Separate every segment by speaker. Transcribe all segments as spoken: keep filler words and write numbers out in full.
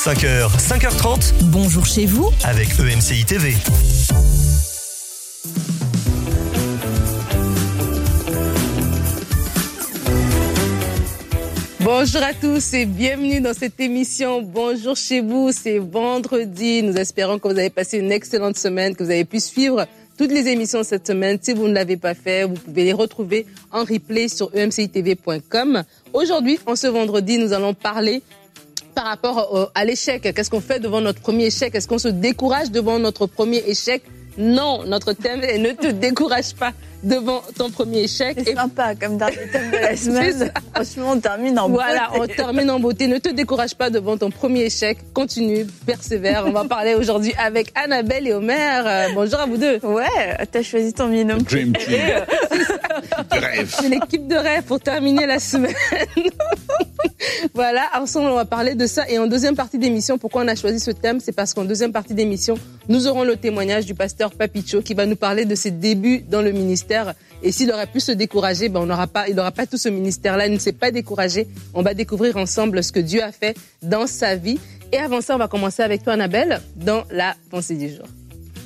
Speaker 1: cinq heures, cinq heures trente.
Speaker 2: Bonjour chez vous
Speaker 1: avec E M C I T V.
Speaker 3: Bonjour à tous et bienvenue dans cette émission. Bonjour chez vous, c'est vendredi. Nous espérons que vous avez passé une excellente semaine, que vous avez pu suivre toutes les émissions cette semaine. Si vous ne l'avez pas fait, vous pouvez les retrouver en replay sur e m c i t v point com. Aujourd'hui, en ce vendredi, nous allons parler par rapport à l'échec. Qu'est-ce qu'on fait devant notre premier échec? Est-ce qu'on se décourage devant notre premier échec? Non, notre thème est ne te décourage pas devant ton premier échec.
Speaker 4: C'est
Speaker 3: et...
Speaker 4: sympa comme dernier thème de la semaine. Franchement, on termine en
Speaker 3: voilà,
Speaker 4: beauté.
Speaker 3: Voilà, on termine en beauté. Ne te décourage pas devant ton premier échec. Continue, persévère. On va parler aujourd'hui avec Annabelle et Omer. Euh, bonjour à vous deux.
Speaker 4: Ouais, t'as choisi ton binôme.
Speaker 5: Dream team. de rêve.
Speaker 3: C'est l'équipe de rêve pour terminer la semaine. Voilà, ensemble, on va parler de ça. Et en deuxième partie d'émission, pourquoi on a choisi ce thème? C'est parce qu'en deuxième partie d'émission, nous aurons le témoignage du pasteur Papicho qui va nous parler de ses débuts dans le ministère. Et s'il aurait pu se décourager, ben on n'aura pas, il n'aura pas tout ce ministère-là. Il ne s'est pas découragé. On va découvrir ensemble ce que Dieu a fait dans sa vie. Et avant ça, on va commencer avec toi, Annabelle, dans la pensée du jour.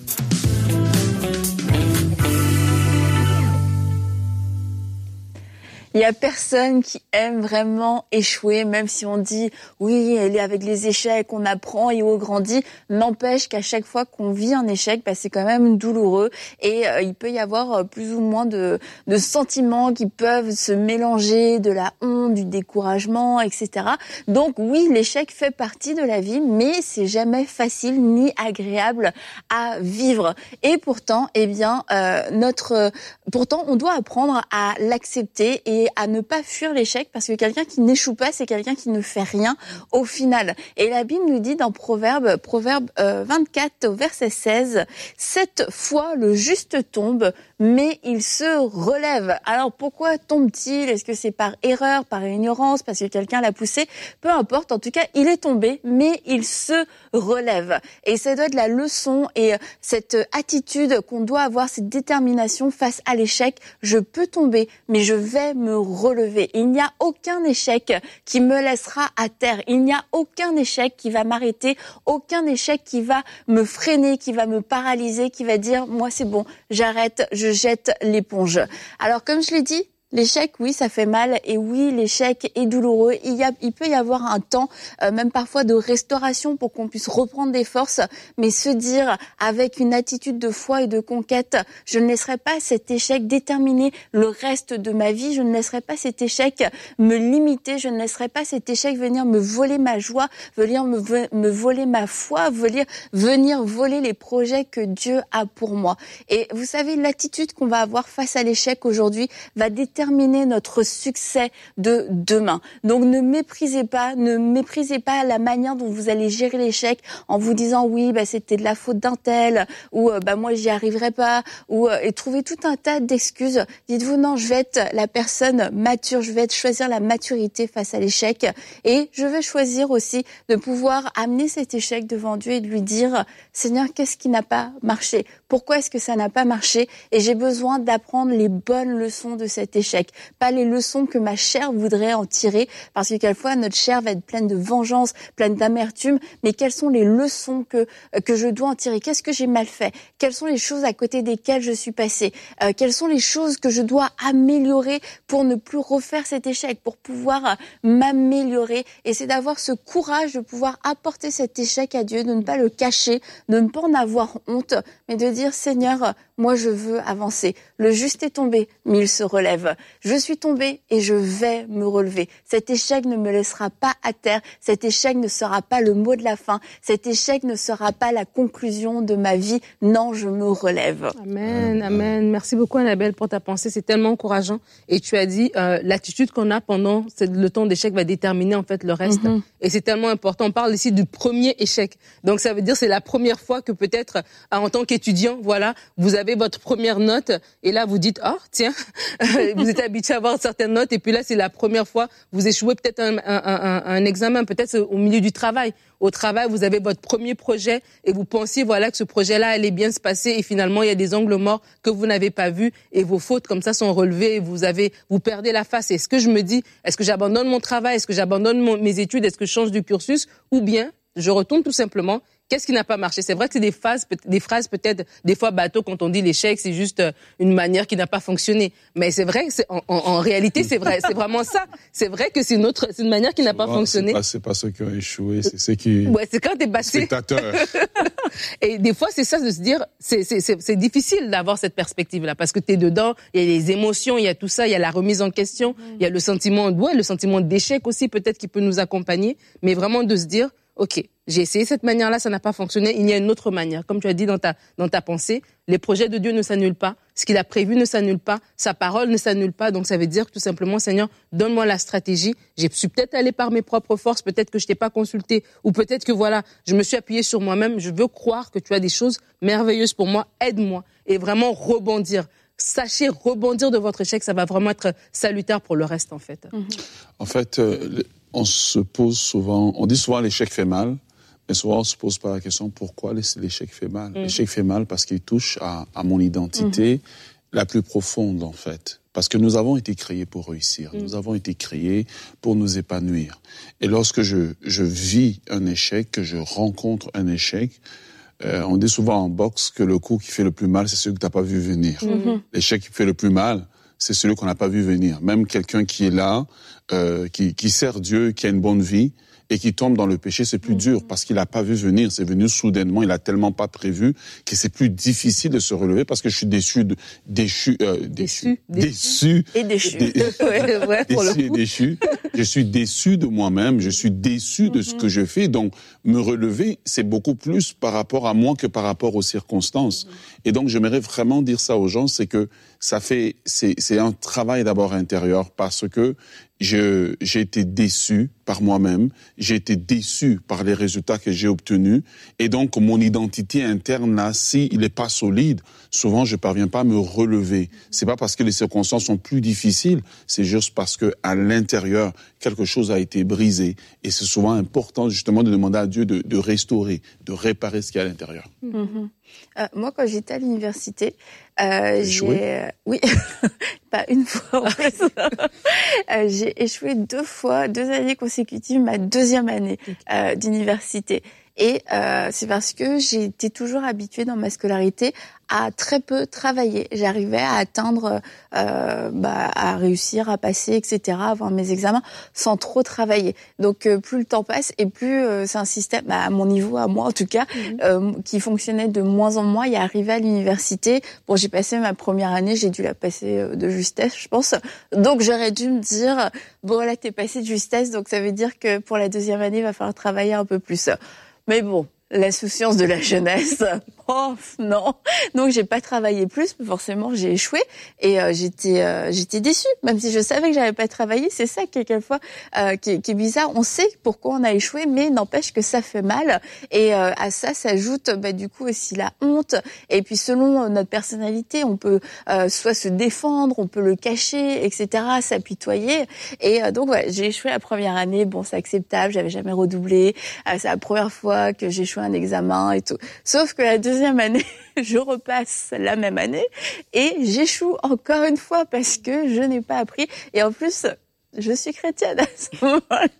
Speaker 4: Il y a personne qui aime vraiment échouer, même si on dit oui, elle est avec les échecs, on apprend et on grandit. N'empêche qu'à chaque fois qu'on vit un échec, bah, c'est quand même douloureux et euh, il peut y avoir plus ou moins de, de sentiments qui peuvent se mélanger, de la honte, du découragement, et cetera. Donc oui, l'échec fait partie de la vie, mais c'est jamais facile ni agréable à vivre. Et pourtant, eh bien, euh, notre, pourtant, on doit apprendre à l'accepter et à ne pas fuir l'échec, parce que quelqu'un qui n'échoue pas, c'est quelqu'un qui ne fait rien au final. Et la Bible nous dit dans Proverbe, Proverbe euh, vingt-quatre au verset seize, « Sept fois le juste tombe, mais il se relève. » Alors pourquoi tombe-t-il? Est-ce que c'est par erreur, par ignorance, parce que quelqu'un l'a poussé? Peu importe, en tout cas, il est tombé, mais il se relève. Et ça doit être la leçon et cette attitude qu'on doit avoir, cette détermination face à l'échec. Je peux tomber, mais je vais me relever. Il n'y a aucun échec qui me laissera à terre. Il n'y a aucun échec qui va m'arrêter, aucun échec qui va me freiner, qui va me paralyser, qui va dire « moi c'est bon, j'arrête, je jette l'éponge ». Alors comme je l'ai dit, l'échec, oui, ça fait mal et oui, l'échec est douloureux. Il, y a, il peut y avoir un temps, euh, même parfois de restauration pour qu'on puisse reprendre des forces, mais se dire avec une attitude de foi et de conquête, je ne laisserai pas cet échec déterminer le reste de ma vie, je ne laisserai pas cet échec me limiter, je ne laisserai pas cet échec venir me voler ma joie, venir me, me voler ma foi, venir, venir voler les projets que Dieu a pour moi. Et vous savez, l'attitude qu'on va avoir face à l'échec aujourd'hui va déterminer terminer notre succès de demain. Donc ne méprisez pas, ne méprisez pas la manière dont vous allez gérer l'échec en vous disant oui, bah c'était de la faute d'un tel ou bah moi j'y arriverai pas ou et trouvez tout un tas d'excuses. Dites-vous non, je vais être la personne mature, je vais être choisir la maturité face à l'échec et je vais choisir aussi de pouvoir amener cet échec devant Dieu et de lui dire Seigneur, qu'est-ce qui n'a pas marché? Pourquoi est-ce que ça n'a pas marché? Et j'ai besoin d'apprendre les bonnes leçons de cet échec. Pas les leçons que ma chair voudrait en tirer, parce que quelquefois notre chair va être pleine de vengeance, pleine d'amertume, mais quelles sont les leçons que que je dois en tirer? Qu'est-ce que j'ai mal fait? Quelles sont les choses à côté desquelles je suis passée? euh, Quelles sont les choses que je dois améliorer pour ne plus refaire cet échec, pour pouvoir m'améliorer? Et c'est d'avoir ce courage de pouvoir apporter cet échec à Dieu, de ne pas le cacher, de ne pas en avoir honte, mais de dire Seigneur, moi je veux avancer. Le juste est tombé, mais il se relève. Je suis tombée et je vais me relever. Cet échec ne me laissera pas à terre. Cet échec ne sera pas le mot de la fin. Cet échec ne sera pas la conclusion de ma vie. Non, je me relève.
Speaker 3: Amen, amen. Merci beaucoup Annabelle pour ta pensée. C'est tellement encourageant. Et tu as dit, euh, l'attitude qu'on a pendant le temps d'échec va déterminer en fait le reste. Mm-hmm. Et c'est tellement important. On parle ici du premier échec. Donc ça veut dire c'est la première fois que peut-être en tant qu'étudiant, voilà, vous avez votre première note et là vous dites, oh tiens, vous êtes habitué à avoir certaines notes et puis là c'est la première fois, vous échouez peut-être un, un, un, un examen, peut-être au milieu du travail. Au travail, vous avez votre premier projet et vous pensiez voilà que ce projet-là allait bien se passer et finalement il y a des angles morts que vous n'avez pas vus et vos fautes comme ça sont relevées et vous avez vous perdez la face. Est-ce que je me dis, est-ce que j'abandonne mon travail, est-ce que j'abandonne mon, mes études, est-ce que je change de cursus ou bien je retourne tout simplement. Qu'est-ce qui n'a pas marché? C'est vrai que c'est des phases, des phrases peut-être, des fois bateau, quand on dit l'échec, c'est juste une manière qui n'a pas fonctionné. Mais c'est vrai que c'est, en, en, en réalité, c'est vrai, c'est vraiment ça. C'est vrai que c'est une autre, c'est une manière qui n'a pas fonctionné.
Speaker 5: C'est pas, c'est pas ceux qui ont échoué, c'est ceux qui.
Speaker 3: Ouais, c'est quand t'es passé.
Speaker 5: Spectateurs.
Speaker 3: Et des fois, c'est ça de se dire, c'est, c'est, c'est, c'est difficile d'avoir cette perspective-là parce que t'es dedans, il y a les émotions, il y a tout ça, il y a la remise en question, il mmh. y a le sentiment, ouais, le sentiment d'échec aussi peut-être qui peut nous accompagner, mais vraiment de se dire, ok, j'ai essayé cette manière-là, ça n'a pas fonctionné. Il y a une autre manière. Comme tu as dit dans ta, dans ta pensée, les projets de Dieu ne s'annulent pas. Ce qu'il a prévu ne s'annule pas. Sa parole ne s'annule pas. Donc, ça veut dire que tout simplement, Seigneur, donne-moi la stratégie. Je suis peut-être allé par mes propres forces. Peut-être que je t'ai pas consulté. Ou peut-être que voilà, je me suis appuyé sur moi-même. Je veux croire que tu as des choses merveilleuses pour moi. Aide-moi. Et vraiment rebondir. Sachez rebondir de votre échec. Ça va vraiment être salutaire pour le reste, en fait.
Speaker 5: Mm-hmm. En fait, euh, on se pose souvent, on dit souvent l'échec fait mal. Mais souvent, on se pose pas la question pourquoi l'échec fait mal. Mmh. L'échec fait mal parce qu'il touche à, à mon identité mmh. la plus profonde, en fait. Parce que nous avons été créés pour réussir. Mmh. Nous avons été créés pour nous épanouir. Et lorsque je, je vis un échec, que je rencontre un échec, euh, on dit souvent en boxe que le coup qui fait le plus mal, c'est celui que tu n'as pas vu venir. Mmh. L'échec qui fait le plus mal, c'est celui qu'on n'a pas vu venir. Même quelqu'un qui est là, euh, qui, qui sert Dieu, qui a une bonne vie, et qui tombe dans le péché, c'est plus mmh. dur parce qu'il n'a pas vu venir. C'est venu soudainement, il a tellement pas prévu que c'est plus difficile de se relever parce que je suis déçu, de, déchu, euh, déçu,
Speaker 4: déçu,
Speaker 5: déçu,
Speaker 4: et déchu,
Speaker 5: dé,
Speaker 4: ouais, ouais, pour
Speaker 5: déçu
Speaker 4: le
Speaker 5: et
Speaker 4: coup.
Speaker 5: déchu. Je suis déçu de moi-même, je suis déçu de mmh. ce que je fais. Donc, me relever, c'est beaucoup plus par rapport à moi que par rapport aux circonstances. Mmh. Et donc, j'aimerais vraiment dire ça aux gens, c'est que ça fait, c'est, c'est un travail d'abord intérieur parce que Je, j'ai été déçu par moi-même, j'ai été déçu par les résultats que j'ai obtenus, et donc mon identité interne là, si il est pas solide, souvent je parviens pas à me relever. C'est pas parce que les circonstances sont plus difficiles, c'est juste parce que à l'intérieur quelque chose a été brisé, et c'est souvent important justement de demander à Dieu de, de restaurer, de réparer ce qu'il y a à l'intérieur.
Speaker 4: Mm-hmm. Euh, moi, quand j'étais à l'université, euh, j'ai, euh, oui, pas une fois en plus, euh, j'ai échoué deux fois, deux années consécutives, ma deuxième année euh, d'université. Et euh, c'est parce que j'ai été toujours habituée dans ma scolarité à très peu travailler. J'arrivais à atteindre, euh, bah, à réussir, à passer, et cetera, avoir mes examens sans trop travailler. Donc euh, plus le temps passe et plus euh, c'est un système, bah, à mon niveau, à moi en tout cas, mmh. euh, qui fonctionnait de moins en moins. Et arrivé à l'université, bon, j'ai passé ma première année, j'ai dû la passer de justesse, je pense. Donc j'aurais dû me dire, bon là t'es passé de justesse, donc ça veut dire que pour la deuxième année, il va falloir travailler un peu plus. Mais bon, l'insouciance de la jeunesse, oh non. Donc j'ai pas travaillé plus, forcément j'ai échoué et euh, j'étais euh, j'étais déçue, même si je savais que j'avais pas travaillé. C'est ça quelquefois euh, qui, qui est bizarre. On sait pourquoi on a échoué, mais n'empêche que ça fait mal. Et euh, à ça s'ajoute bah, du coup aussi la honte. Et puis selon notre personnalité, on peut euh, soit se défendre, on peut le cacher, et cetera, s'apitoyer. Et euh, donc ouais, j'ai échoué la première année. Bon, c'est acceptable. J'avais jamais redoublé. Euh, c'est la première fois que j'ai échoué un examen et tout. Sauf que la deuxième année, je repasse la même année et j'échoue encore une fois parce que je n'ai pas appris. Et en plus, je suis chrétienne à ce moment-là.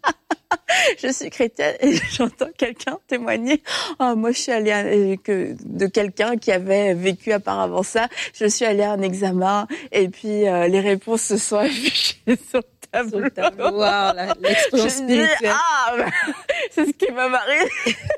Speaker 4: Je suis chrétienne et j'entends quelqu'un témoigner. Oh, moi, je suis allée à, que de quelqu'un qui avait vécu auparavant ça. Je suis allée à un examen et puis euh, les réponses se sont affichées sur le tableau. Sur le tableau.
Speaker 3: Wow, la, l'expérience
Speaker 4: je
Speaker 3: spirituelle.
Speaker 4: Dis, ah, bah, c'est ce qui m'a mariée.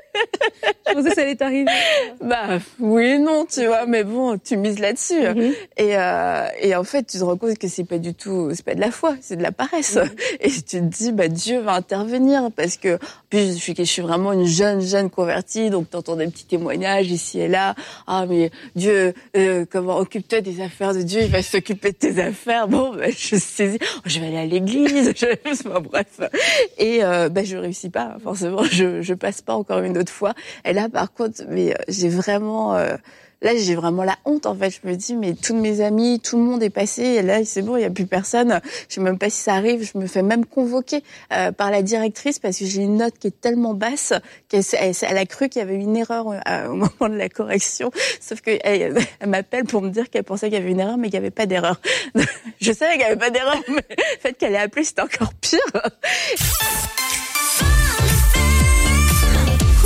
Speaker 3: Je pensais que ça allait t'arriver.
Speaker 4: Bah oui, non, tu vois, mais bon, tu mises là-dessus. Mm-hmm. Et euh, et en fait, tu te rends compte que c'est pas du tout, c'est pas de la foi, c'est de la paresse. Mm-hmm. Et tu te dis, bah Dieu va intervenir parce que puis je suis, je suis vraiment une jeune jeune convertie, donc t'entends des petits témoignages ici et là. Ah mais Dieu, euh, comment occupe-toi des affaires de Dieu, il va s'occuper de tes affaires. Bon, bah, je saisis, oh, je vais aller à l'église, je enfin, bref. Et euh, bah je réussis pas, forcément, je je passe pas encore une autre fois. Et là, par contre, mais j'ai vraiment, euh, là, j'ai vraiment la honte, en fait. Je me dis, mais tous mes amis, tout le monde est passé. Et là, c'est bon, il y a plus personne. Je sais même pas si ça arrive. Je me fais même convoquer euh, par la directrice parce que j'ai une note qui est tellement basse qu'elle elle, elle a cru qu'il y avait une erreur euh, au moment de la correction. Sauf que elle, elle m'appelle pour me dire qu'elle pensait qu'il y avait une erreur, mais qu'il n'y avait pas d'erreur. Je savais qu'il n'y avait pas d'erreur, mais le fait qu'elle ait appelé, c'était encore pire.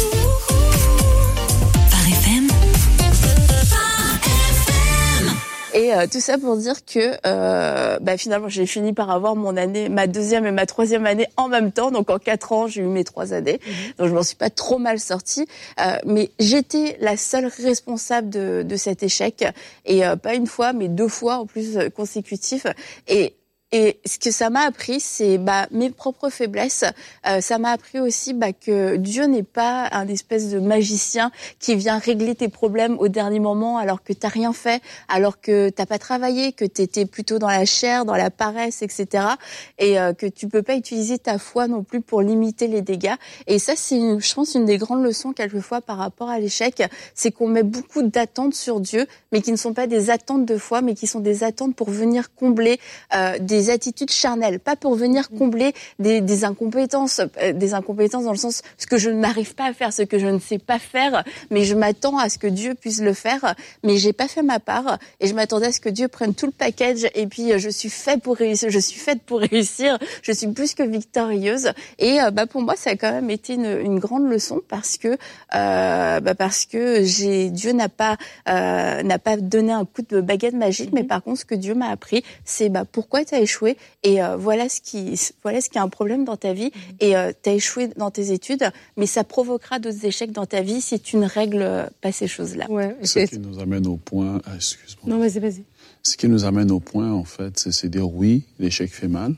Speaker 4: Et euh, tout ça pour dire que euh, bah, finalement, j'ai fini par avoir mon année, ma deuxième et ma troisième année en même temps. Donc en quatre ans, j'ai eu mes trois années. Mmh. Donc je m'en suis pas trop mal sortie. Euh, mais j'étais la seule responsable de, de cet échec. Et euh, pas une fois, mais deux fois en plus euh, consécutifs. Et Et ce que ça m'a appris, c'est bah, mes propres faiblesses. Euh, ça m'a appris aussi bah, que Dieu n'est pas un espèce de magicien qui vient régler tes problèmes au dernier moment alors que t'as rien fait, alors que t'as pas travaillé, que t'étais plutôt dans la chair, dans la paresse, et cetera. Et euh, que tu peux pas utiliser ta foi non plus pour limiter les dégâts. Et ça, c'est, une, je pense, une des grandes leçons quelquefois par rapport à l'échec, c'est qu'on met beaucoup d'attentes sur Dieu, mais qui ne sont pas des attentes de foi, mais qui sont des attentes pour venir combler euh, des des attitudes charnelles, pas pour venir combler des, des incompétences, euh, des incompétences dans le sens ce que je n'arrive pas à faire, ce que je ne sais pas faire, mais je m'attends à ce que Dieu puisse le faire, mais j'ai pas fait ma part et je m'attendais à ce que Dieu prenne tout le package et puis euh, je suis fait pour réussir, je suis faite pour réussir, je suis plus que victorieuse et euh, bah pour moi ça a quand même été une, une grande leçon parce que euh, bah parce que j'ai Dieu n'a pas euh, n'a pas donné un coup de baguette magique, mm-hmm. mais par contre ce que Dieu m'a appris c'est bah pourquoi tu as échoué et euh, voilà ce qui voilà ce qui est un problème dans ta vie mmh. et euh, tu as échoué dans tes études mais ça provoquera d'autres échecs dans ta vie si tu ne règles pas ces choses-là.
Speaker 5: Ouais, ce qui nous amène au point ah, excuse-moi.
Speaker 3: Non, vas-y, vas-y.
Speaker 5: Ce qui nous amène au point en fait, c'est, c'est dire oui, l'échec fait mal,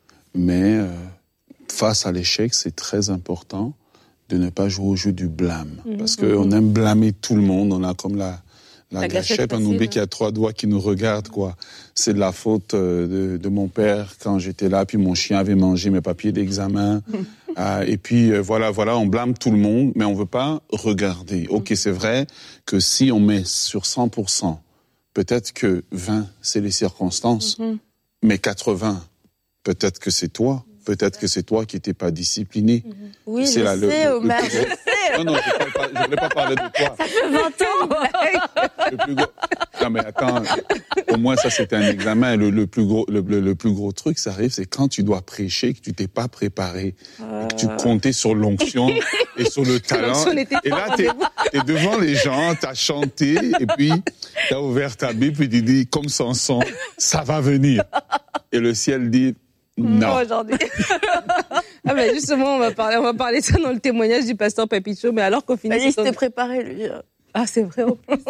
Speaker 5: mais euh, face à l'échec, c'est très important de ne pas jouer au jeu du blâme mmh. parce que mmh. on aime blâmer tout le monde, on a comme la La, la gâchette, on oublie qu'il y a trois doigts qui nous regardent, quoi. C'est de la faute de, de mon père quand j'étais là, puis mon chien avait mangé mes papiers d'examen. euh, et puis, euh, voilà, voilà, on blâme tout le monde, mais on veut pas regarder. Ok, c'est vrai que si on met sur cent pour cent, peut-être que vingt, c'est les circonstances, mm-hmm. mais quatre-vingts, peut-être que c'est toi. Peut-être que c'est toi qui n'étais pas discipliné.
Speaker 4: Mm-hmm. Oui,
Speaker 5: c'est
Speaker 4: je
Speaker 5: là,
Speaker 4: sais,
Speaker 5: le,
Speaker 4: Omar,
Speaker 5: le
Speaker 4: je sais.
Speaker 5: Non, non, je ne voulais pas parler de toi.
Speaker 4: Ça fait vingt ans.
Speaker 5: le plus gros... Non, mais attends, au moins ça c'était un examen. Le, le, plus gros, le, le plus gros truc, ça arrive, c'est quand tu dois prêcher, que tu t'es pas préparé, euh... et que tu comptais sur l'onction et sur le talent. Et là, tu es devant les gens, tu as chanté, et puis tu as ouvert ta Bible, puis tu dis, comme Samson, ça va venir. Et le ciel dit, non.
Speaker 3: Aujourd'hui. ah ben justement, on va parler, on va parler de ça dans le témoignage du pasteur Papicho, mais alors qu'on finit.
Speaker 4: Il s'était préparé, lui.
Speaker 3: Ah, c'est vrai, en plus.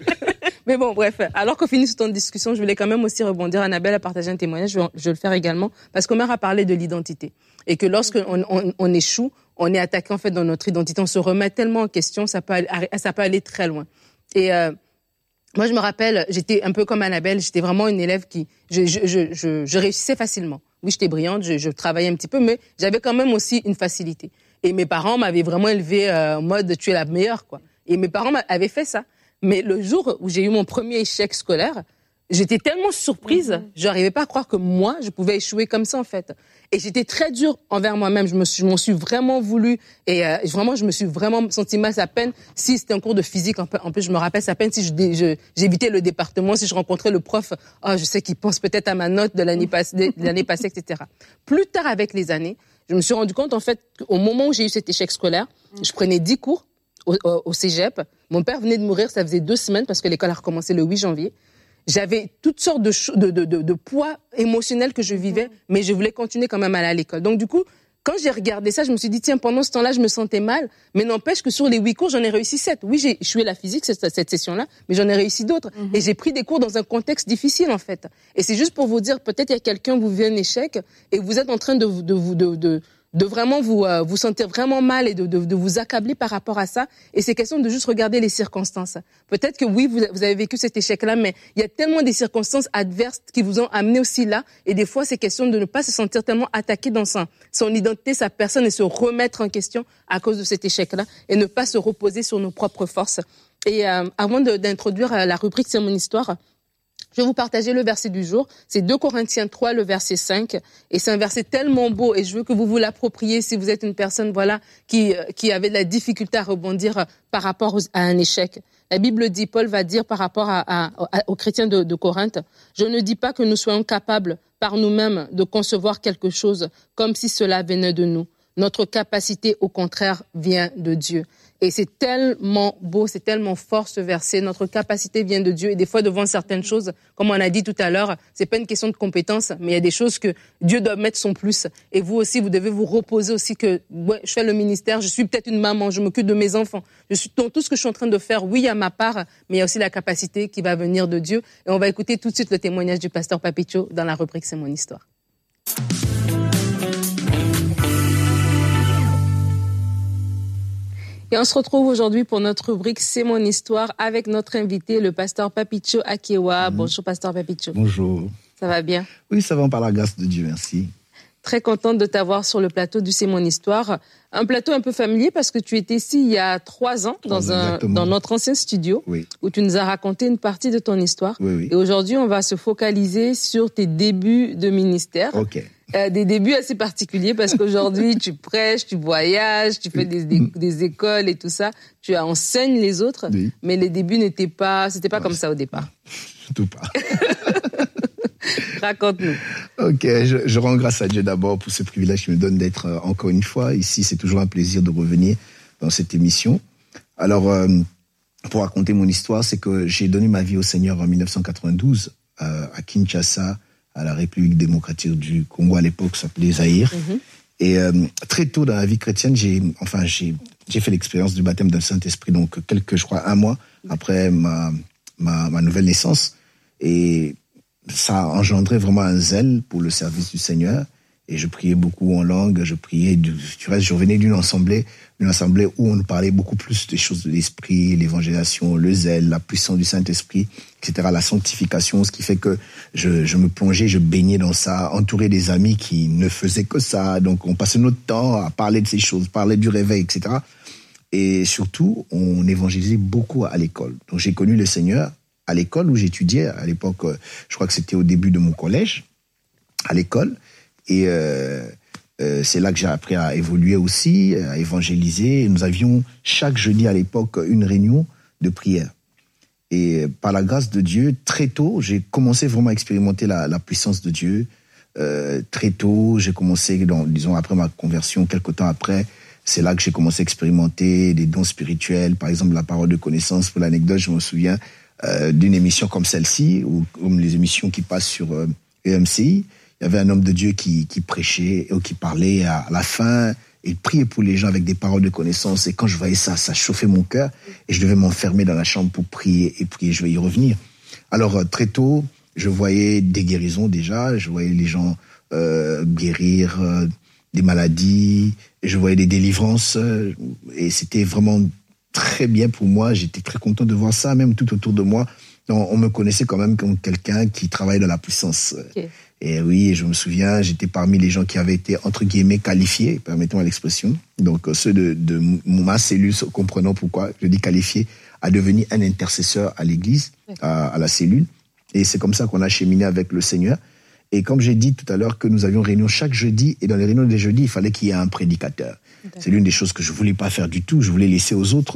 Speaker 3: Mais bon, bref. Alors qu'on finit cette discussion, je voulais quand même aussi rebondir. Annabelle a partagé un témoignage, je vais, je vais le faire également, parce qu'Omer a parlé de l'identité. Et que lorsqu'on on, on échoue, on est attaqué, en fait, dans notre identité. On se remet tellement en question, ça peut aller, ça peut aller très loin. Et, euh, moi, je me rappelle, j'étais un peu comme Annabelle, j'étais vraiment une élève qui, je, je, je, je, je réussissais facilement. Oui, j'étais brillante, je, je travaillais un petit peu, mais j'avais quand même aussi une facilité. Et mes parents m'avaient vraiment élevée euh, en mode, tu es la meilleure, quoi. Et mes parents avaient fait ça. Mais le jour où j'ai eu mon premier échec scolaire, j'étais tellement surprise, mm-hmm. je n'arrivais pas à croire que moi, je pouvais échouer comme ça, en fait. Et j'étais très dure envers moi-même. Je me suis, je m'en suis vraiment voulu. Et euh, vraiment, je me suis vraiment senti mal. À peine si c'était un cours de physique. En plus, je me rappelle, à peine si je, je, j'évitais le département, si je rencontrais le prof. Oh, je sais qu'il pense peut-être à ma note de l'année passée, de l'année passée, et cetera. Plus tard, avec les années, je me suis rendu compte, en fait, qu'au moment où j'ai eu cet échec scolaire, je prenais dix cours au, au, au cégep. Mon père venait de mourir, ça faisait deux semaines parce que l'école a recommencé le huit janvier. J'avais toutes sortes de, de, de, de, de poids émotionnels que je vivais, mais je voulais continuer quand même à aller à l'école. Donc du coup, quand j'ai regardé ça, je me suis dit, tiens, pendant ce temps-là, je me sentais mal, mais n'empêche que sur les huit cours, j'en ai réussi sept. Oui, j'ai échoué la physique, cette, cette session-là, mais j'en ai réussi d'autres. Mm-hmm. Et j'ai pris des cours dans un contexte difficile, en fait. Et c'est juste pour vous dire, peut-être il y a quelqu'un, vous vivez un échec, et vous êtes en train de, de, de, de, de de vraiment vous euh, vous sentir vraiment mal et de, de de vous accabler par rapport à ça. Et c'est question de juste regarder les circonstances. Peut-être que oui, vous, vous avez vécu cet échec-là, mais il y a tellement des circonstances adverses qui vous ont amené aussi là. Et des fois, c'est question de ne pas se sentir tellement attaqué dans son, son identité, sa personne, et se remettre en question à cause de cet échec-là, et ne pas se reposer sur nos propres forces. Et euh, avant de, d'introduire euh, la rubrique C'est mon histoire, je vais vous partager le verset du jour. C'est deux Corinthiens trois, le verset cinq. Et c'est un verset tellement beau, et je veux que vous vous l'appropriez si vous êtes une personne, voilà, qui, qui avait de la difficulté à rebondir par rapport à un échec. La Bible dit, Paul va dire par rapport à, à, à, aux chrétiens de, de Corinthe, je ne dis pas que nous soyons capables par nous-mêmes de concevoir quelque chose comme si cela venait de nous. Notre capacité, au contraire, vient de Dieu. Et c'est tellement beau, c'est tellement fort ce verset. Notre capacité vient de Dieu. Et des fois, devant certaines choses, comme on a dit tout à l'heure, c'est pas une question de compétence, mais il y a des choses que Dieu doit mettre son plus. Et vous aussi, vous devez vous reposer aussi que, ouais, je fais le ministère, je suis peut-être une maman, je m'occupe de mes enfants. Je suis dans tout ce que je suis en train de faire. Oui, il y a ma part, mais il y a aussi la capacité qui va venir de Dieu. Et on va écouter tout de suite le témoignage du pasteur Papicho dans la rubrique C'est mon histoire. Et on se retrouve aujourd'hui pour notre rubrique C'est mon histoire avec notre invité, le pasteur Papicho Akewa. Mmh. Bonjour, pasteur Papicho.
Speaker 2: Bonjour.
Speaker 3: Ça va bien?
Speaker 2: Oui, ça va, par la grâce de Dieu, merci.
Speaker 3: Très contente de t'avoir sur le plateau du C'est mon histoire. Un plateau un peu familier parce que tu étais ici il y a trois ans dans, un, dans notre ancien studio,
Speaker 2: oui,
Speaker 3: où tu nous as raconté une partie de ton histoire.
Speaker 2: Oui, oui.
Speaker 3: Et aujourd'hui, on va se focaliser sur tes débuts de ministère.
Speaker 2: Ok.
Speaker 3: Euh, des débuts assez particuliers parce qu'aujourd'hui, tu prêches, tu voyages, tu fais des, des, des écoles et tout ça. Tu enseignes les autres, oui, mais les débuts n'étaient pas, c'était pas non, comme ça au départ.
Speaker 2: Tout pas.
Speaker 3: Raconte-nous.
Speaker 2: Ok, je, je rends grâce à Dieu d'abord pour ce privilège qu'il me donne d'être euh, encore une fois ici. C'est toujours un plaisir de revenir dans cette émission. Alors, euh, pour raconter mon histoire, c'est que j'ai donné ma vie au Seigneur en dix-neuf cent quatre-vingt-douze euh, à Kinshasa, à la République démocratique du Congo, à l'époque, ça s'appelait Zaïre. Mm-hmm. Et euh, très tôt dans la vie chrétienne, j'ai, enfin, j'ai, j'ai fait l'expérience du baptême d'un Saint-Esprit, donc quelques, je crois, un mois après ma, ma, ma nouvelle naissance. Et ça a engendré vraiment un zèle pour le service du Seigneur. Et je priais beaucoup en langue, je priais, du, tu vois, je revenais d'une assemblée, d'une assemblée où on nous parlait beaucoup plus des choses de l'esprit, l'évangélisation, le zèle, la puissance du Saint-Esprit, et cetera, la sanctification, ce qui fait que je, je me plongeais, je baignais dans ça, entouré des amis qui ne faisaient que ça. Donc on passait notre temps à parler de ces choses, parler du réveil, et cetera. Et surtout, on évangélisait beaucoup à l'école. Donc j'ai connu le Seigneur à l'école où j'étudiais. À l'époque, je crois que c'était au début de mon collège, à l'école. Et euh, euh, c'est là que j'ai appris à évoluer aussi, à évangéliser. Et nous avions chaque jeudi à l'époque une réunion de prière. Et par la grâce de Dieu, très tôt, j'ai commencé vraiment à expérimenter la, la puissance de Dieu. Euh, très tôt, j'ai commencé, dans, disons après ma conversion, quelque temps après, c'est là que j'ai commencé à expérimenter des dons spirituels. Par exemple, la parole de connaissance. Pour l'anecdote, je me souviens euh, d'une émission comme celle-ci, ou comme les émissions qui passent sur euh, E M C I. Il y avait un homme de Dieu qui, qui prêchait, ou qui parlait à la fin, et priait pour les gens avec des paroles de connaissance. Et quand je voyais ça, ça chauffait mon cœur, et je devais m'enfermer dans la chambre pour prier, et prier, je vais y revenir. Alors, très tôt, je voyais des guérisons déjà, je voyais les gens euh, guérir euh, des maladies, je voyais des délivrances, euh, et c'était vraiment très bien pour moi. J'étais très content de voir ça, même tout autour de moi. On, on me connaissait quand même comme quelqu'un qui travaille dans la puissance. Okay. Et oui, je me souviens, j'étais parmi les gens qui avaient été, entre guillemets, qualifiés, permettez-moi l'expression. Donc, ceux de, de ma cellule, comprenant pourquoi je dis qualifié, à devenir un intercesseur à l'église, à, à la cellule. Et c'est comme ça qu'on a cheminé avec le Seigneur. Et comme j'ai dit tout à l'heure que nous avions réunion chaque jeudi, et dans les réunions des jeudis, il fallait qu'il y ait un prédicateur. D'accord. C'est l'une des choses que je voulais pas faire du tout, je voulais laisser aux autres.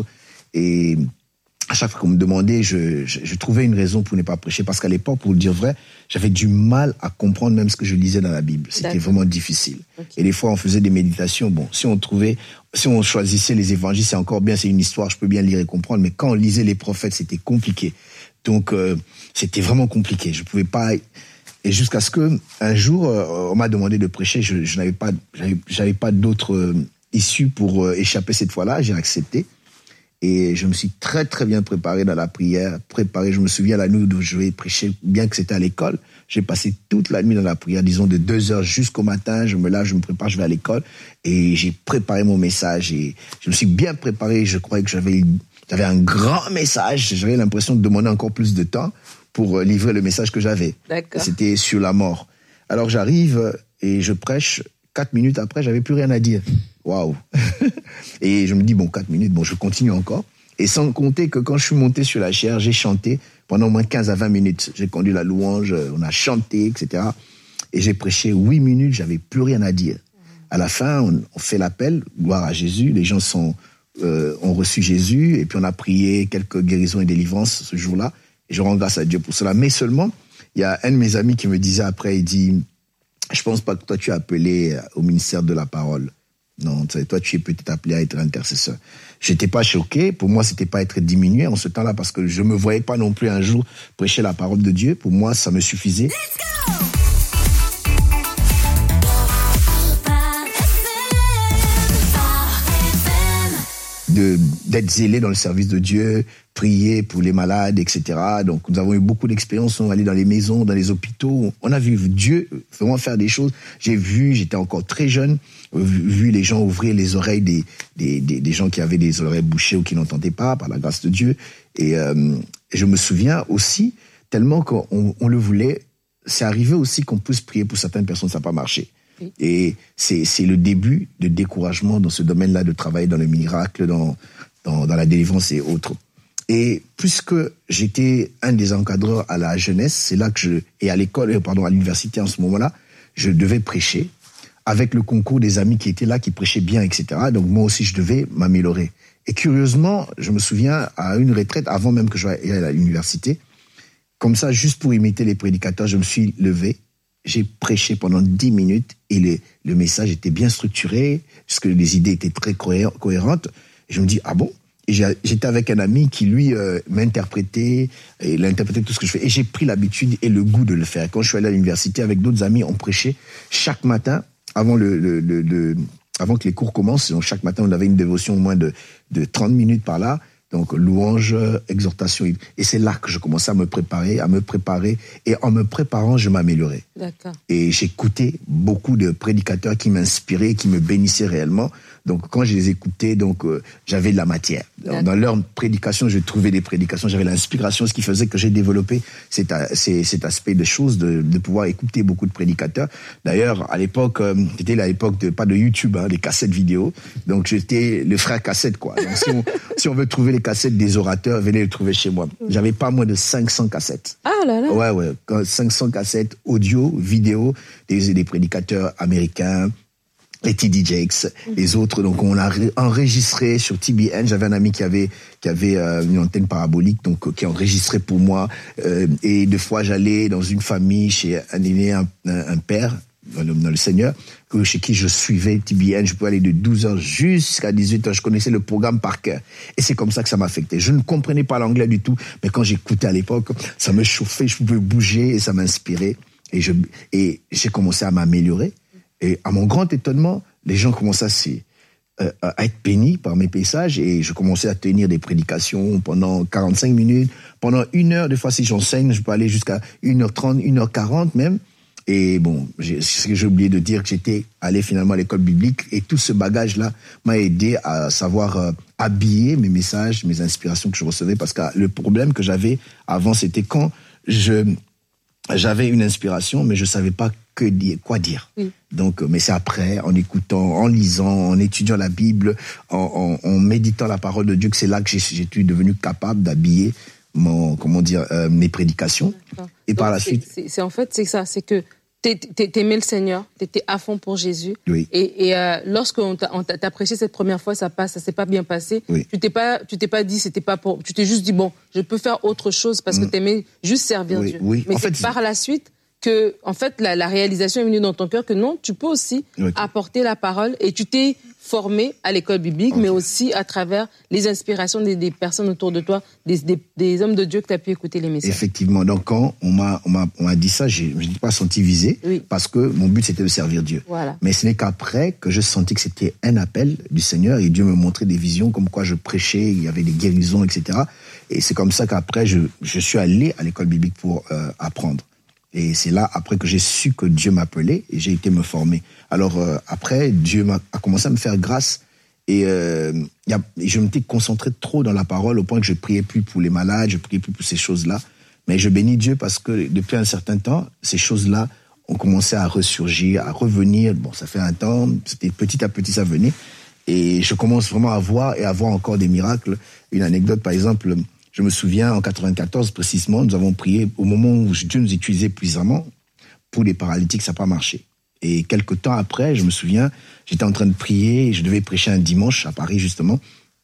Speaker 2: Et à chaque fois qu'on me demandait, je, je, je trouvais une raison pour ne pas prêcher. Parce qu'à l'époque, pour le dire vrai, j'avais du mal à comprendre même ce que je lisais dans la Bible. C'était D'accord. vraiment difficile. Okay. Et des fois, on faisait des méditations. Bon, si on trouvait, si on choisissait les évangiles, c'est encore bien, c'est une histoire, je peux bien lire et comprendre. Mais quand on lisait les prophètes, c'était compliqué. Donc, euh, c'était vraiment compliqué. Je pouvais pas. Et jusqu'à ce que un jour, euh, on m'a demandé de prêcher. Je, je n'avais pas, j'avais, j'avais pas d'autre euh, issue pour euh, échapper cette fois-là. J'ai accepté. Et je me suis très, très bien préparé dans la prière. Préparé, je me souviens la nuit où je vais prêcher, bien que c'était à l'école. J'ai passé toute la nuit dans la prière, disons de deux heures jusqu'au matin. Je me lave, je me prépare, je vais à l'école. Et j'ai préparé mon message. Et je me suis bien préparé. Je croyais que j'avais, j'avais un grand message. J'avais l'impression de demander encore plus de temps pour livrer le message que j'avais. D'accord. C'était sur la mort. Alors j'arrive et je prêche. Quatre minutes après, j'avais plus rien à dire. Waouh. Et je me dis, bon, quatre minutes, bon, je continue encore. Et sans compter que quand je suis monté sur la chaire, j'ai chanté pendant au moins quinze à vingt minutes. J'ai conduit la louange, on a chanté, et cetera. Et j'ai prêché huit minutes, j'avais plus rien à dire. À la fin, on, on fait l'appel, gloire à Jésus. Les gens sont, euh, ont reçu Jésus, et puis on a prié quelques guérisons et délivrances ce jour-là. Et je rends grâce à Dieu pour cela. Mais seulement, il y a un de mes amis qui me disait après, il dit, je pense pas que toi tu es appelé au ministère de la parole. Non, toi, tu es peut-être appelé à être intercesseur. J'étais pas choqué. Pour moi, c'était pas être diminué en ce temps-là parce que je me voyais pas non plus un jour prêcher la parole de Dieu. Pour moi, ça me suffisait. De, d'être zélé dans le service de Dieu, prier pour les malades, et cetera. Donc, nous avons eu beaucoup d'expériences. On est allé dans les maisons, dans les hôpitaux. On a vu Dieu vraiment faire des choses. J'ai vu, j'étais encore très jeune, vu les gens ouvrir les oreilles des, des, des, des gens qui avaient des oreilles bouchées ou qui n'entendaient pas, par la grâce de Dieu. Et, euh, et je me souviens aussi, tellement qu'on on le voulait, c'est arrivé aussi qu'on puisse prier pour certaines personnes, ça n'a pas marché. Et c'est, c'est le début de découragement dans ce domaine-là, de travailler dans le miracle, dans, dans, dans la délivrance et autres. Et puisque j'étais un des encadreurs à la jeunesse, c'est là que je, et à l'école, pardon, à l'université en ce moment-là, je devais prêcher avec le concours des amis qui étaient là, qui prêchaient bien, et cetera. Donc moi aussi, je devais m'améliorer. Et curieusement, je me souviens, à une retraite, avant même que je sois à l'université, comme ça, juste pour imiter les prédicateurs, je me suis levé. J'ai prêché pendant dix minutes et le, le message était bien structuré, parce que les idées étaient très cohérentes. Et je me dis, ah bon? Et j'étais avec un ami qui, lui, euh, m'interprétait, et il interprétait tout ce que je fais. Et j'ai pris l'habitude et le goût de le faire. Quand je suis allé à l'université avec d'autres amis, on prêchait chaque matin, avant, le, le, le, le, avant que les cours commencent. Donc chaque matin, on avait une dévotion au moins de, de trente minutes par là. Donc, louange, exhortation. Et c'est là que je commençais à me préparer, à me préparer. Et en me préparant, je m'améliorais.
Speaker 3: D'accord.
Speaker 2: Et j'écoutais beaucoup de prédicateurs qui m'inspiraient, qui me bénissaient réellement. Donc, quand je les écoutais, donc, euh, j'avais de la matière. Dans, dans leur prédication, je trouvais des prédications, j'avais l'inspiration, ce qui faisait que j'ai développé cet, cet, cet aspect de choses, de, de pouvoir écouter beaucoup de prédicateurs. D'ailleurs, à l'époque, euh, c'était à l'époque de, pas de YouTube, hein, des cassettes vidéo. Donc, j'étais le frère cassette, quoi. Donc, si on, si on veut trouver les cassettes des orateurs, venez les trouver chez moi. J'avais pas moins de cinq cents cassettes.
Speaker 3: Ah là là.
Speaker 2: Ouais, ouais. cinq cents cassettes audio, vidéo, des, des prédicateurs américains, les T D Jakes, les autres. Donc, on a enregistré sur T B N. J'avais un ami qui avait, qui avait euh, une antenne parabolique, donc, qui enregistrait pour moi. Euh, et deux fois, j'allais dans une famille chez un aîné, un, un père, dans le, dans le Seigneur, chez qui je suivais T B N. Je pouvais aller de douze heures jusqu'à dix-huit heures. Je connaissais le programme par cœur. Et c'est comme ça que ça m'affectait. Je ne comprenais pas l'anglais du tout, mais quand j'écoutais à l'époque, ça me chauffait, je pouvais bouger et ça m'inspirait. Et je, et j'ai commencé à m'améliorer. Et à mon grand étonnement, les gens commençaient à, euh, à être bénis par mes messages et je commençais à tenir des prédications pendant quarante-cinq minutes, pendant une heure. Des fois, si j'enseigne, je peux aller jusqu'à une heure trente, une heure quarante même. Et bon, j'ai, j'ai oublié de dire que j'étais allé finalement à l'école biblique et tout ce bagage-là m'a aidé à savoir euh, habiller mes messages, mes inspirations que je recevais, parce que le problème que j'avais avant, c'était quand je j'avais une inspiration, mais je savais pas que dire, quoi dire. Oui. Donc, mais c'est après, en écoutant, en lisant, en étudiant la Bible, en, en, en méditant la parole de Dieu, que c'est là que j'ai, j'ai été devenu capable d'habiller mon, comment dire, euh, mes prédications. D'accord. Et donc, par la
Speaker 3: c'est,
Speaker 2: suite,
Speaker 3: c'est, c'est en fait c'est ça, c'est que t'aimais le Seigneur, t'étais à fond pour Jésus.
Speaker 2: Oui.
Speaker 3: Et, et euh, lorsqu'on t'a, on t'a prêché cette première fois, ça passe, ça s'est pas bien passé.
Speaker 2: Oui.
Speaker 3: Tu t'es pas, tu t'es pas dit, c'était pas pour, tu t'es juste dit bon, je peux faire autre chose parce que mmh. t'aimais juste servir
Speaker 2: oui,
Speaker 3: Dieu.
Speaker 2: Oui.
Speaker 3: Mais
Speaker 2: en
Speaker 3: c'est
Speaker 2: fait,
Speaker 3: par la suite que, en fait, la, la réalisation est venue dans ton cœur que non, tu peux aussi okay. apporter la parole et tu t'es formé à l'école biblique, okay. mais aussi à travers les inspirations des, des personnes autour de toi, des, des, des hommes de Dieu que tu as pu écouter les messages.
Speaker 2: Effectivement. Donc, quand on m'a, on m'a, on m'a dit ça, je ne me suis pas senti visé oui. parce que mon but, c'était de servir Dieu.
Speaker 3: Voilà.
Speaker 2: Mais ce n'est qu'après que je sentis que c'était un appel du Seigneur et Dieu me montrait des visions comme quoi je prêchais, il y avait des guérisons, et cetera. Et c'est comme ça qu'après, je, je suis allé à l'école biblique pour euh, apprendre. Et c'est là, après, que j'ai su que Dieu m'appelait et j'ai été me former. Alors, euh, après, Dieu m'a, a commencé à me faire grâce et, euh, y a, et je m'étais concentré trop dans la parole au point que je priais plus pour les malades, je priais plus pour ces choses-là. Mais je bénis Dieu parce que depuis un certain temps, ces choses-là ont commencé à ressurgir, à revenir. Bon, ça fait un temps, c'était petit à petit, ça venait. Et je commence vraiment à voir et à voir encore des miracles. Une anecdote, par exemple, je me souviens, en quatre-vingt-quatorze précisément, nous avons prié au moment où Dieu nous utilisait puissamment pour les paralytiques, ça n'a pas marché. Et quelque temps après, je me souviens, j'étais en train de prier, et je devais prêcher un dimanche à Paris justement,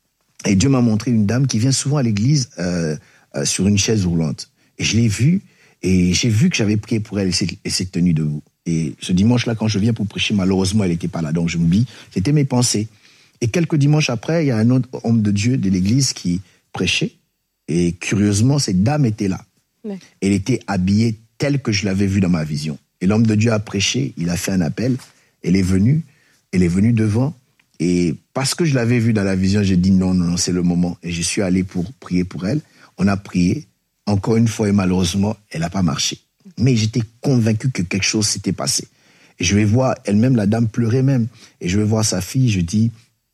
Speaker 2: et Dieu m'a montré une dame qui vient souvent à l'église euh, euh, sur une chaise roulante. Et je l'ai vue, et j'ai vu que j'avais prié pour elle, et elle s'est tenue debout. Et ce dimanche-là, quand je viens pour prêcher, malheureusement, elle n'était pas là, donc je m'oublie. C'était mes pensées. Et quelques dimanches après, il y a un autre homme de Dieu de l'église qui prêchait. Et curieusement, cette dame était là. Ouais. Elle était habillée telle que je l'avais vue dans ma vision. Et l'homme de Dieu a prêché, il a fait un appel. Elle est venue, elle est venue devant. Et parce que je l'avais vue dans la vision, j'ai dit non, non, non, c'est le moment. Et je suis allé pour prier pour elle. On a prié. Encore une fois, et malheureusement, elle n'a pas marché. Mais j'étais convaincu que quelque chose s'était passé. Et je vais voir, elle-même, la dame pleurait même. Et je vais voir sa fille, je dis,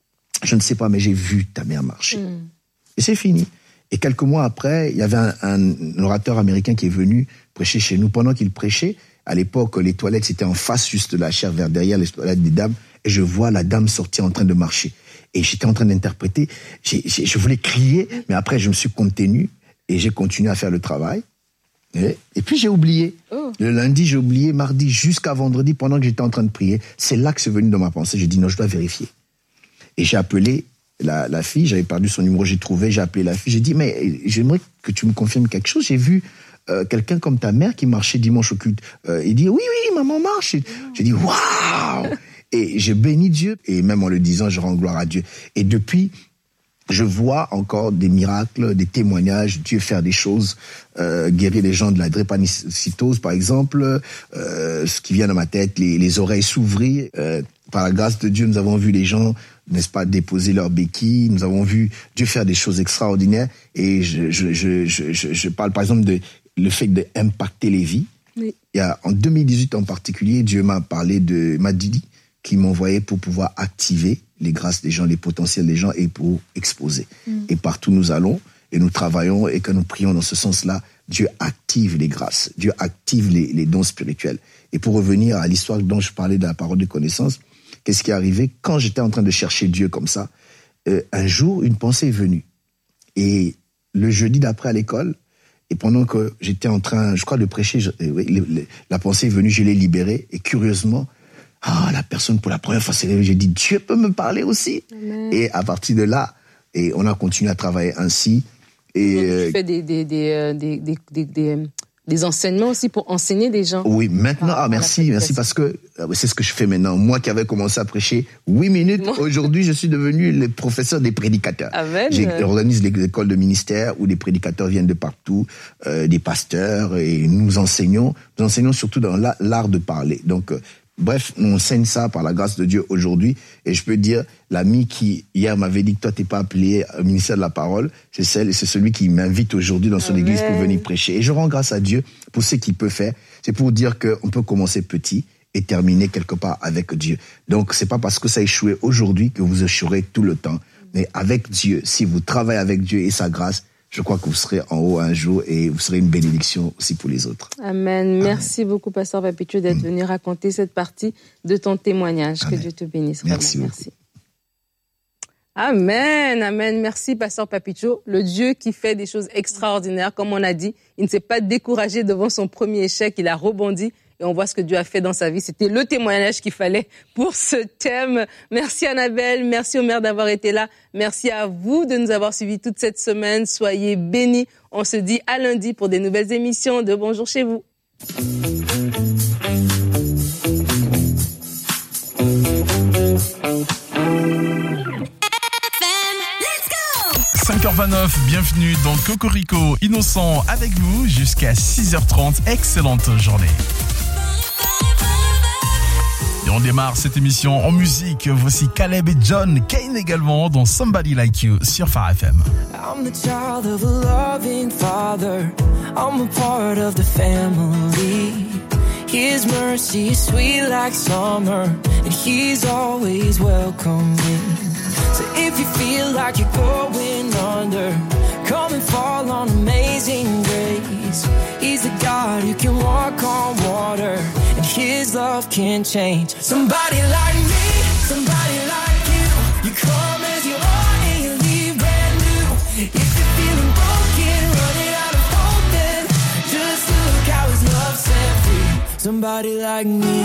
Speaker 2: je ne sais pas, mais j'ai vu ta mère marcher. Mm. Et c'est fini. Et quelques mois après, il y avait un, un orateur américain qui est venu prêcher chez nous. Pendant qu'il prêchait, à l'époque, les toilettes, c'était en face juste de la chaire, vers derrière les toilettes des dames. Et je vois la dame sortir en train de marcher. Et j'étais en train d'interpréter. J'ai, j'ai, je voulais crier, mais après, je me suis contenu et j'ai continué à faire le travail. Et, et puis j'ai oublié. Oh. Le lundi, j'ai oublié. Mardi, jusqu'à vendredi, pendant que j'étais en train de prier, c'est là que c'est venu dans ma pensée. J'ai dit non, je dois vérifier. Et j'ai appelé la, la fille. J'avais perdu son numéro, j'ai trouvé. J'ai appelé la fille. J'ai dit mais j'aimerais que tu me confirmes quelque chose. J'ai vu euh, quelqu'un comme ta mère qui marchait dimanche au culte. Euh, il dit oui, oui, maman marche. Oh. J'ai dit waouh. Et j'ai béni Dieu. Et même en le disant, je rends gloire à Dieu. Et depuis, je vois encore des miracles, des témoignages, Dieu faire des choses, euh, guérir les gens de la drépanocytose, par exemple, euh, ce qui vient dans ma tête, les, les oreilles s'ouvrir. Euh, par la grâce de Dieu, nous avons vu les gens, n'est-ce pas, déposer leurs béquilles. Nous avons vu Dieu faire des choses extraordinaires. Et je, je, je, je, je, je parle par exemple de le fait d'impacter les vies. Oui. Il y a, en deux mille dix-huit en particulier, Dieu m'a parlé de m'a dit qui m'envoyait pour pouvoir activer les grâces des gens, les potentiels des gens et pour exposer. Mm. Et partout nous allons et nous travaillons et que nous prions dans ce sens-là, Dieu active les grâces, Dieu active les, les dons spirituels. Et pour revenir à l'histoire dont je parlais de la parole de connaissance, qu'est-ce qui est arrivé? Quand j'étais en train de chercher Dieu comme ça, euh, un jour, une pensée est venue. Et le jeudi d'après à l'école, et pendant que j'étais en train, je crois, de prêcher, je, euh, oui, le, le, la pensée est venue, je l'ai libérée et curieusement, ah, la personne pour la première fois s'est levée, j'ai dit, Dieu peut me parler aussi. Amen. Et à partir de là, et on a continué à travailler ainsi. Et
Speaker 3: donc, tu fais des, des, des, des, des, des, des, des enseignements aussi pour enseigner des gens.
Speaker 2: Oui, maintenant, ah, merci, merci parce que c'est ce que je fais maintenant. Moi qui avais commencé à prêcher huit minutes, Moi. aujourd'hui je suis devenu le professeur des prédicateurs.
Speaker 3: Amen.
Speaker 2: J'organise les écoles de ministère où les prédicateurs viennent de partout, euh, des pasteurs, et nous enseignons, nous enseignons surtout dans l'art de parler. Donc, euh, bref, on enseigne ça par la grâce de Dieu aujourd'hui. Et je peux dire, l'ami qui, hier, m'avait dit que toi, t'es pas appelé au ministère de la parole, c'est celle, c'est celui qui m'invite aujourd'hui dans son Amen. église pour venir prêcher. Et je rends grâce à Dieu pour ce qu'il peut faire. C'est pour dire qu'on peut commencer petit et terminer quelque part avec Dieu. Donc, c'est pas parce que ça a échoué aujourd'hui que vous échouerez tout le temps. Mais avec Dieu, si vous travaillez avec Dieu et sa grâce, je crois que vous serez en haut un jour et vous serez une bénédiction aussi pour les autres.
Speaker 3: Amen. Amen. Merci beaucoup, Pasteur Papicho, d'être mmh. venu raconter cette partie de ton témoignage. Amen. Que Dieu te bénisse.
Speaker 2: Merci.
Speaker 3: Merci. Amen. Amen. Merci, Pasteur Papicho. Le Dieu qui fait des choses extraordinaires, comme on a dit, il ne s'est pas découragé devant son premier échec, il a rebondi. Et on voit ce que Dieu a fait dans sa vie. C'était le témoignage qu'il fallait pour ce thème. Merci Annabelle, merci Omer d'avoir été là. Merci à vous de nous avoir suivis toute cette semaine. Soyez bénis. On se dit à lundi pour des nouvelles émissions de Bonjour chez vous.
Speaker 6: cinq heures vingt-neuf, bienvenue dans Cocorico Innocent avec vous jusqu'à six heures trente. Excellente journée. Et on démarre cette émission en musique. Voici Caleb et John Kane également dans Somebody Like You sur Phare F M.
Speaker 7: I'm the child of a loving father. I'm a part of the family. His mercy is sweet like summer, and he's always welcoming. So if you feel like you're going under, come and fall on Amazing Grace. He's the God who can walk on water, and his love can change. Somebody like me, somebody like you. You come as you are and you leave brand new. If you're feeling broken, running out of hope, then just look how his love set free. Somebody like me.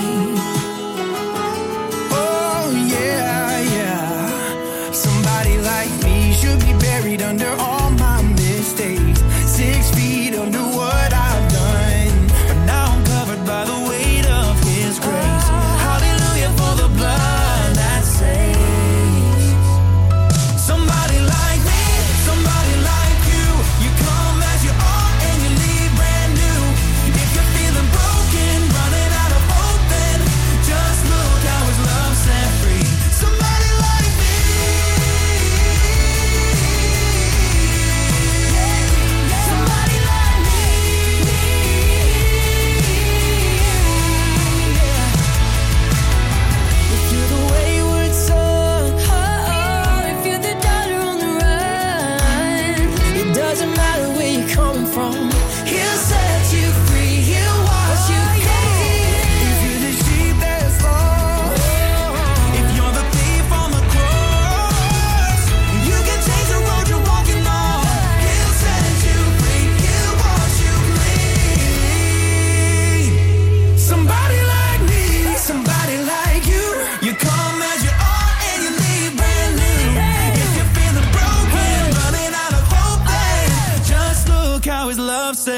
Speaker 7: Oh yeah, yeah. Somebody like me should be buried under all my mistakes. Six feet under what I've done, but now I'm covered by the weight of his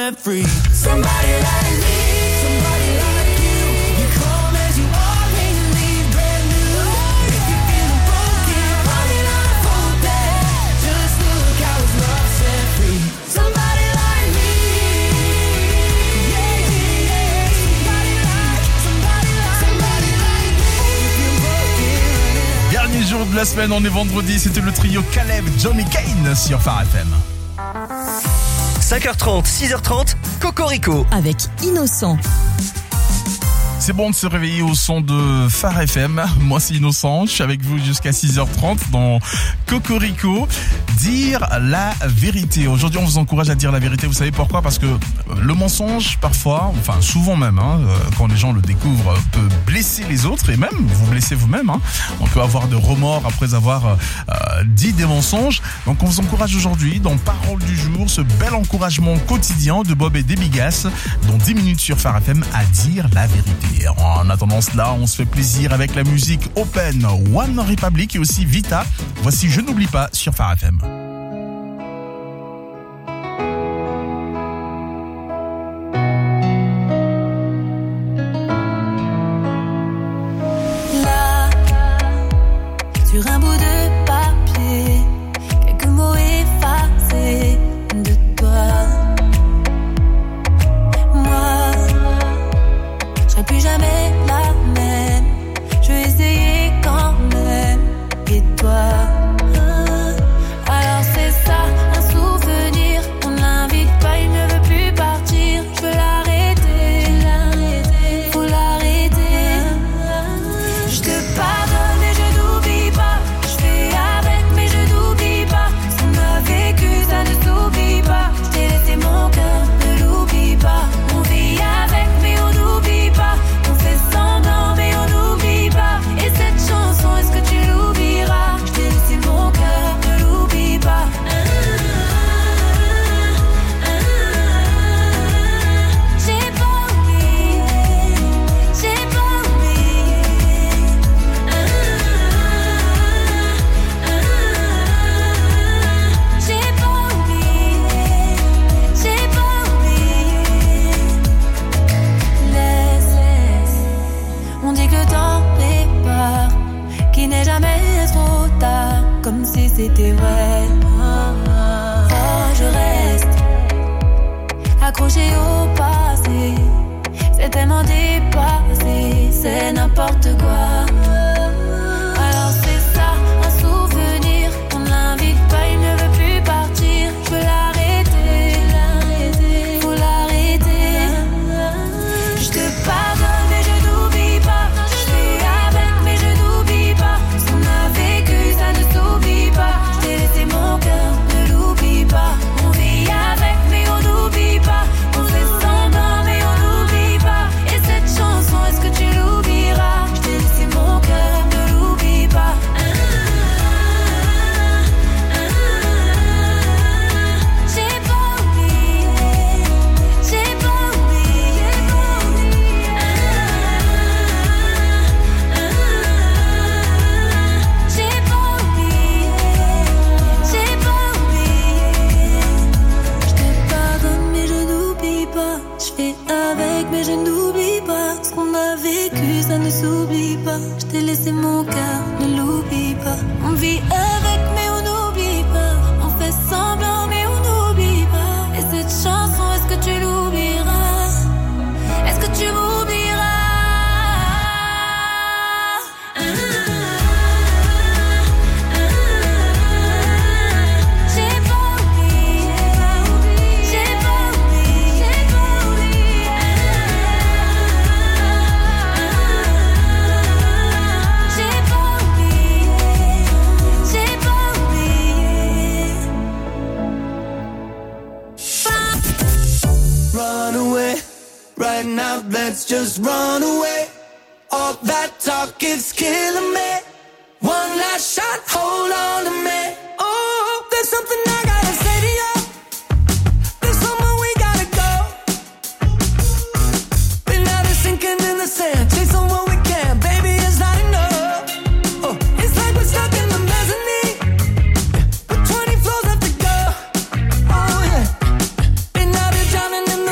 Speaker 7: set free. Somebody like me, somebody like you. You come as you are and you leave brand new. If you're feeling broken, running out of hope, then just look how his love set free. Somebody like me, yeah, yeah, yeah. Somebody like, somebody like, somebody like me. If you're broken.
Speaker 6: Dernier jour de la semaine, on est vendredi, c'était le trio Caleb, Johnny Kane sur Phare F M.
Speaker 1: cinq heures trente, six heures trente, Cocorico.
Speaker 8: Avec Innocent.
Speaker 6: C'est bon de se réveiller au son de Phare F M. Moi, c'est Innocent. Je suis avec vous jusqu'à six heures trente dans Cocorico. Dire la vérité. Aujourd'hui, on vous encourage à dire la vérité. Vous savez pourquoi? Parce que le mensonge, parfois, enfin souvent même, hein, quand les gens le découvrent, peut blesser les autres et même vous blesser vous-même. Hein. On peut avoir de remords après avoir euh, dit des mensonges. Donc, on vous encourage aujourd'hui dans Parole du jour, ce bel encouragement quotidien de Bob et Débigas, dans dix minutes sur Phare F M, à dire la vérité. En attendant cela, on se fait plaisir avec la musique Open, One Republic et aussi Vita. Voici Je n'oublie pas sur Phare F M.
Speaker 8: Là, sur un bout de papier, quelques mots effacés de toi. Moi, je serai plus jamais la même. Je vais essayer quand même. Et toi, alors c'est ça, un souvenir. On l'invite pas, il ne veut plus partir. Je veux l'arrêter, faut l'arrêter. Je te pardonne et je n'oublie pas. Je fais avec mais je n'oublie pas. Ce qu'on a vécu, ça ne s'oublie pas. Je t'ai laissé mon cœur, ne l'oublie pas. On vit avec mais on n'oublie pas. On fait semblant mais on n'oublie pas. Et cette chanson, est-ce que tu l'oublieras? Je t'ai laissé mon cœur, ne l'oublie pas. J'ai pas oublié, j'ai pas oublié. J'ai pas oublié, j'ai pas oublié. Laisse, laisse. On dit que le temps répare, qu'il n'est jamais trop tard, comme si c'était vrai. Oh, je reste accroché au passé, c'est tellement dépassé, c'est n'importe quoi. Alors c'est ça, un souvenir, on l'invite pas, il ne veut plus partir. Je veux l'arrêter, faut l'arrêter. Je te pardonne et je n'oublie pas. Je fais avec mais je n'oublie pas. Ce qu'on a vécu, ça ne s'oublie pas. Je t'ai laissé mon cœur, ne l'oublie pas. On vit avec mais on n'oublie pas. On fait semblant mais on n'oublie pas. Et cette chanson, est-ce que tu l'oublieras? Je t'ai laissé mon cœur, ne l'oublie pas. J'ai pas oublié, j'ai pas oublié. J'ai pas oublié, j'ai pas oublié. Je te pardonne mais je n'oublie pas. Je fais avec mais je n'oublie pas. Ce qu'on a vécu ça ne s'oublie pas. Je t'ai laissé mon cœur, ne l'oublie pas. On vit avec mais on n'oublie pas. On fait semblant mais on n'oublie pas. Et cette chanson, est-ce que tu l'oublieras? Est-ce que tu m'oublieras? J'ai pas oublié, j'ai pas oublié, j'ai pas oublié. J'ai pas oublié, j'ai pas oublié.
Speaker 7: Run away, right now, let's just run away. All that talk is killing me. One last shot, hold on to me. Oh, there's something I gotta say to you. There's somewhere we gotta go. Been out of sinking in the sand, chasing what we can, baby, it's not enough. Oh, it's like we're stuck in the mezzanine, with twenty floors left to go. Oh yeah, been out here drowning in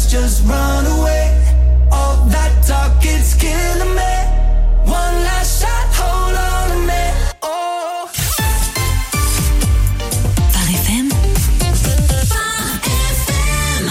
Speaker 7: let's just run away. All that talk, it's killing me. One last shot, hold on a minute. Oh.
Speaker 8: Phare F M. Phare F M.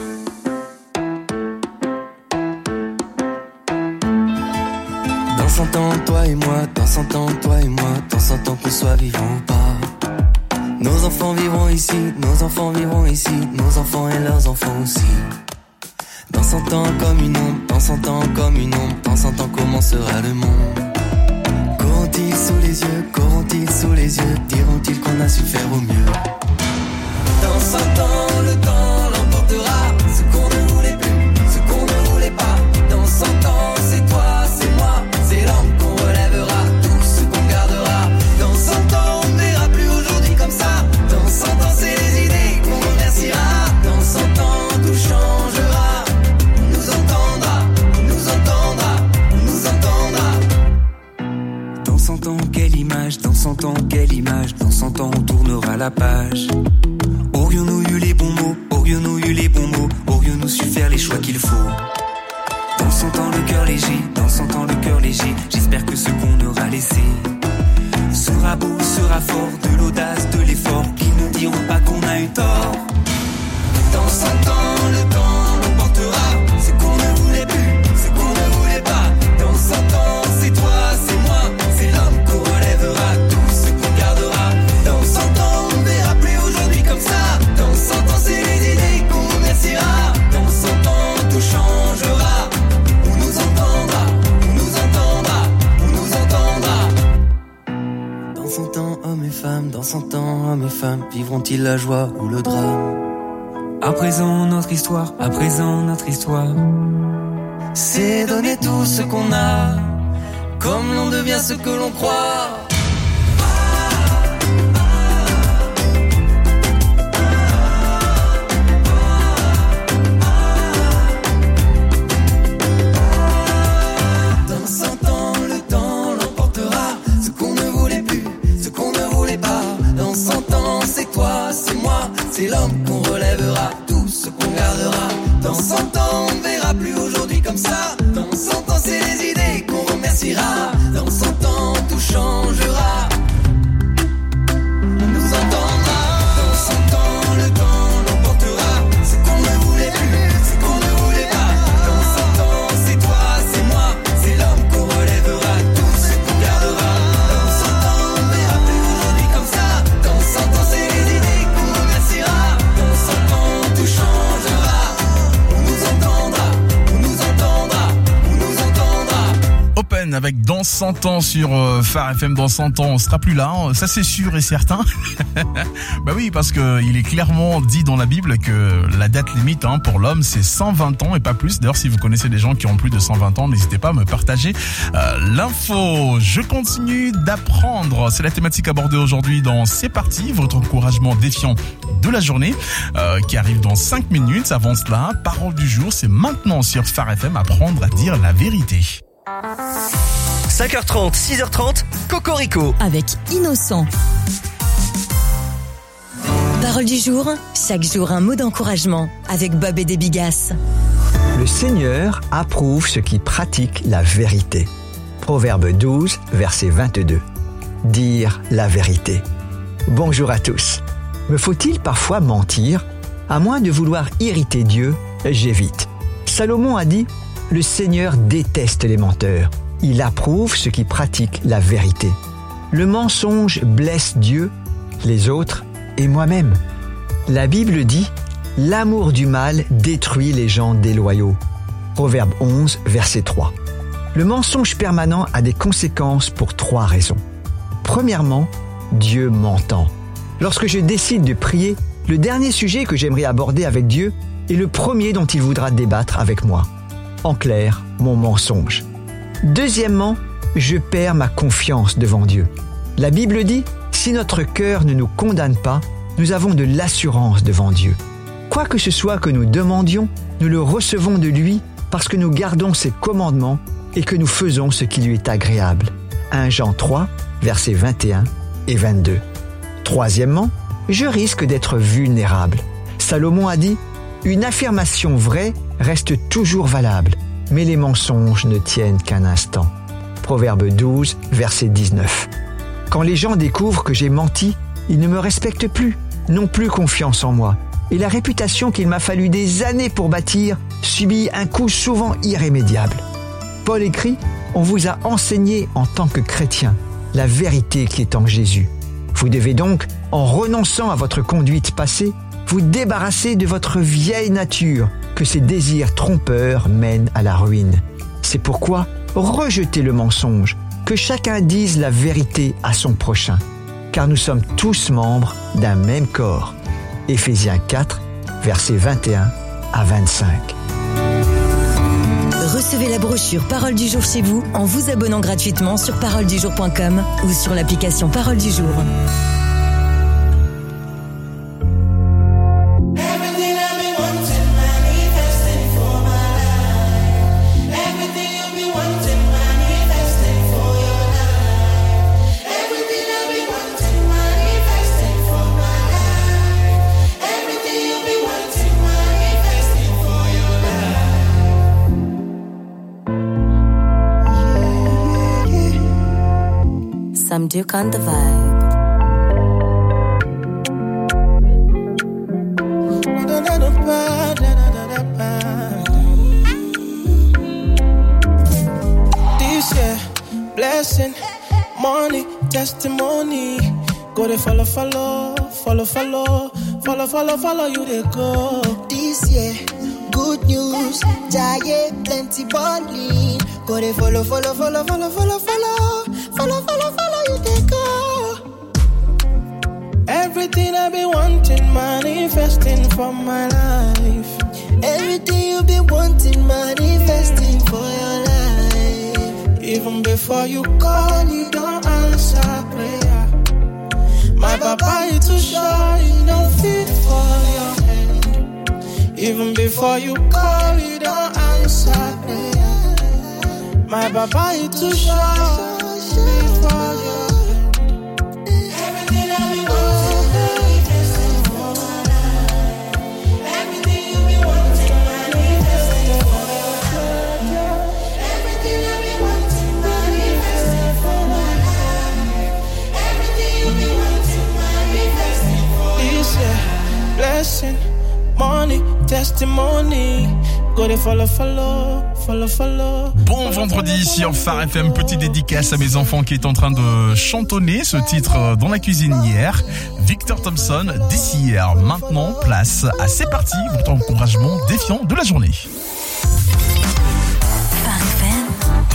Speaker 9: Dans cent ans, toi et moi, dans cent ans, toi et moi, dans cent ans qu'on soit vivant ou pas. Nos enfants vivront ici, nos enfants vivront ici, nos enfants et leurs enfants aussi. Dans cent ans comme une ombre, dans cent ans comme une ombre, dans cent ans comment sera le monde? Qu'auront-ils sous les yeux, qu'auront-ils sous les yeux, diront-ils qu'on a su faire au mieux? Dans cent ans, le temps l'emportera, ce qu'on ne voulait plus, ce qu'on ne voulait pas. Dans cent ans, c'est toi, c'est moi, c'est l'homme qu'on relèvera, tout ce qu'on gardera. Dans cent ans, on ne verra plus aujourd'hui comme ça. Dans cent ans, c'est les idées qu'on remerciera. Dans cent ans, tout changera. On nous entendra, on nous entendra, on nous entendra. Dans cent ans, quelle image, dans cent ans, quelle image, dans cent ans, on tournera la page. Aurions-nous eu les bons mots, aurions-nous eu les bons mots, aurions-nous su faire les choix qu'il faut? Dans cent ans, le cœur léger, dans cent ans, le cœur léger, j'espère que ce qu'on aura laissé sera beau, sera fort, de l'audace, de l'effort, qu'ils ne diront pas qu'on a eu tort. Dans cent ans, le temps l'emportera, ce qu'on ne voulait plus, ce qu'on ne voulait pas. Dans cent ans, c'est toi, c'est moi, c'est l'homme qu'on relèvera, tout ce qu'on gardera. Dans cent ans, on ne verra plus aujourd'hui comme ça. Dans cent ans, c'est les idées qu'on remerciera. Dans cent ans, tout changera. On nous entendra, on nous entendra, on nous entendra. Dans cent ans, hommes et femmes, dans cent ans, hommes et femmes, vivront-ils la joie ou le drame? À présent, notre histoire, à présent, notre histoire, c'est donner tout ce qu'on a, comme l'on devient ce que l'on croit. Dans cent ans, le temps l'emportera, ce qu'on ne voulait plus, ce qu'on ne voulait pas. Dans cent ans, c'est toi, c'est moi, c'est l'homme qu'on relèvera, tout ce qu'on gardera. Dans cent ans, on ne verra plus aujourd'hui comme ça. Dans cent ans, c'est les idées qu'on remerciera. Dans cent ans, tout changera. On nous entendra. Dans cent ans, le temps l'emportera, ce qu'on ne voulait plus, ce qu'on ne voulait pas. Dans cent ans, c'est toi, c'est moi, c'est l'homme qu'on relèvera, tout ce qu'on gardera. Dans cent ans, on ne verra plus aujourd'hui comme ça. Dans cent ans, c'est les idées qu'on remerciera. Dans cent ans, tout changera. On nous entendra, on nous entendra, on nous entendra.
Speaker 6: Open avec Dans cent ans sur euh, Phare F M. Dans cent ans, on sera plus là, hein, ça c'est sûr et certain. Bah oui, parce que il est clairement dit dans la Bible que la date limite hein, pour l'homme c'est cent vingt ans et pas plus. D'ailleurs, si vous connaissez des gens qui ont plus de cent vingt ans, n'hésitez pas à me partager euh, l'info. Je continue d'apprendre. C'est la thématique abordée aujourd'hui dans C'est parti, votre encouragement défiant de la journée euh, qui arrive dans cinq minutes. Avant cela, parole du jour, c'est maintenant sur Phare F M, apprendre à dire la vérité.
Speaker 1: cinq heures trente, six heures trente, Cocorico.
Speaker 10: Avec Innocent. Parole du jour, chaque jour un mot d'encouragement avec Bob et des Bigasses.
Speaker 11: Le Seigneur approuve ceux qui pratiquent la vérité. Proverbe douze, verset vingt-deux. Dire la vérité. Bonjour à tous. Me faut-il parfois mentir? À moins de vouloir irriter Dieu, j'évite. Salomon a dit, le Seigneur déteste les menteurs. Il approuve ceux qui pratiquent la vérité. Le mensonge blesse Dieu, les autres et moi-même. La Bible dit « L'amour du mal détruit les gens déloyaux ». Proverbe onze, verset trois. Le mensonge permanent a des conséquences pour trois raisons. Premièrement, Dieu m'entend. Lorsque je décide de prier, le dernier sujet que j'aimerais aborder avec Dieu est le premier dont il voudra débattre avec moi. En clair, mon mensonge. Deuxièmement, je perds ma confiance devant Dieu. La Bible dit, si notre cœur ne nous condamne pas, nous avons de l'assurance devant Dieu. Quoi que ce soit que nous demandions, nous le recevons de lui parce que nous gardons ses commandements et que nous faisons ce qui lui est agréable. premier Jean trois, versets vingt et un et vingt-deux. Troisièmement, je risque d'être vulnérable. Salomon a dit, Une affirmation vraie reste toujours valable, mais les mensonges ne tiennent qu'un instant. Proverbe douze, verset dix-neuf. Quand les gens découvrent que j'ai menti, ils ne me respectent plus, n'ont plus confiance en moi. Et la réputation qu'il m'a fallu des années pour bâtir subit un coup souvent irrémédiable. Paul écrit « On vous a enseigné en tant que chrétien la vérité qui est en Jésus. Vous devez donc, en renonçant à votre conduite passée, vous débarrasser de votre vieille nature que ces désirs trompeurs mènent à la ruine. C'est pourquoi rejetez le mensonge, que chacun dise la vérité à son prochain, car nous sommes tous membres d'un même corps. » Éphésiens quatre, versets vingt et un à vingt-cinq.
Speaker 10: Recevez la brochure Parole du jour chez vous en vous abonnant gratuitement sur parole du jour point com ou sur l'application Parole du jour.
Speaker 8: Sam Duke on the vibe.
Speaker 12: This year, blessing, money, testimony. Go to follow, follow, follow, follow, follow, follow, follow you they go.
Speaker 13: This year, good news, giant, plenty balling. Go to follow, follow, follow, follow, follow, follow, follow, follow, follow you they go.
Speaker 12: Everything I've been wanting, manifesting for my life.
Speaker 13: Everything you've been wanting, manifesting for your life.
Speaker 12: Even before you call, you don't answer prayer. My papa is too shy, you don't fit for your hand. Even before you call, you don't answer prayer. My papa is too shy, fit for your hand. Everything I've been wanting, manifesting for my life. Everything you've been wanting, manifesting for your life. Everything I've been wanting, manifesting for my life. Everything you've been wanting, manifesting for your life. This year, blessing, money, testimony. Go to follow, follow, follow, follow.
Speaker 6: Bon vendredi sur Phare F M, petite dédicace à mes enfants qui est en train de chantonner ce titre dans la cuisine hier. Victor Thompson, d'ici hier. Maintenant, place à C'est parti, votre encouragement défiant de la journée.
Speaker 10: Phare F M.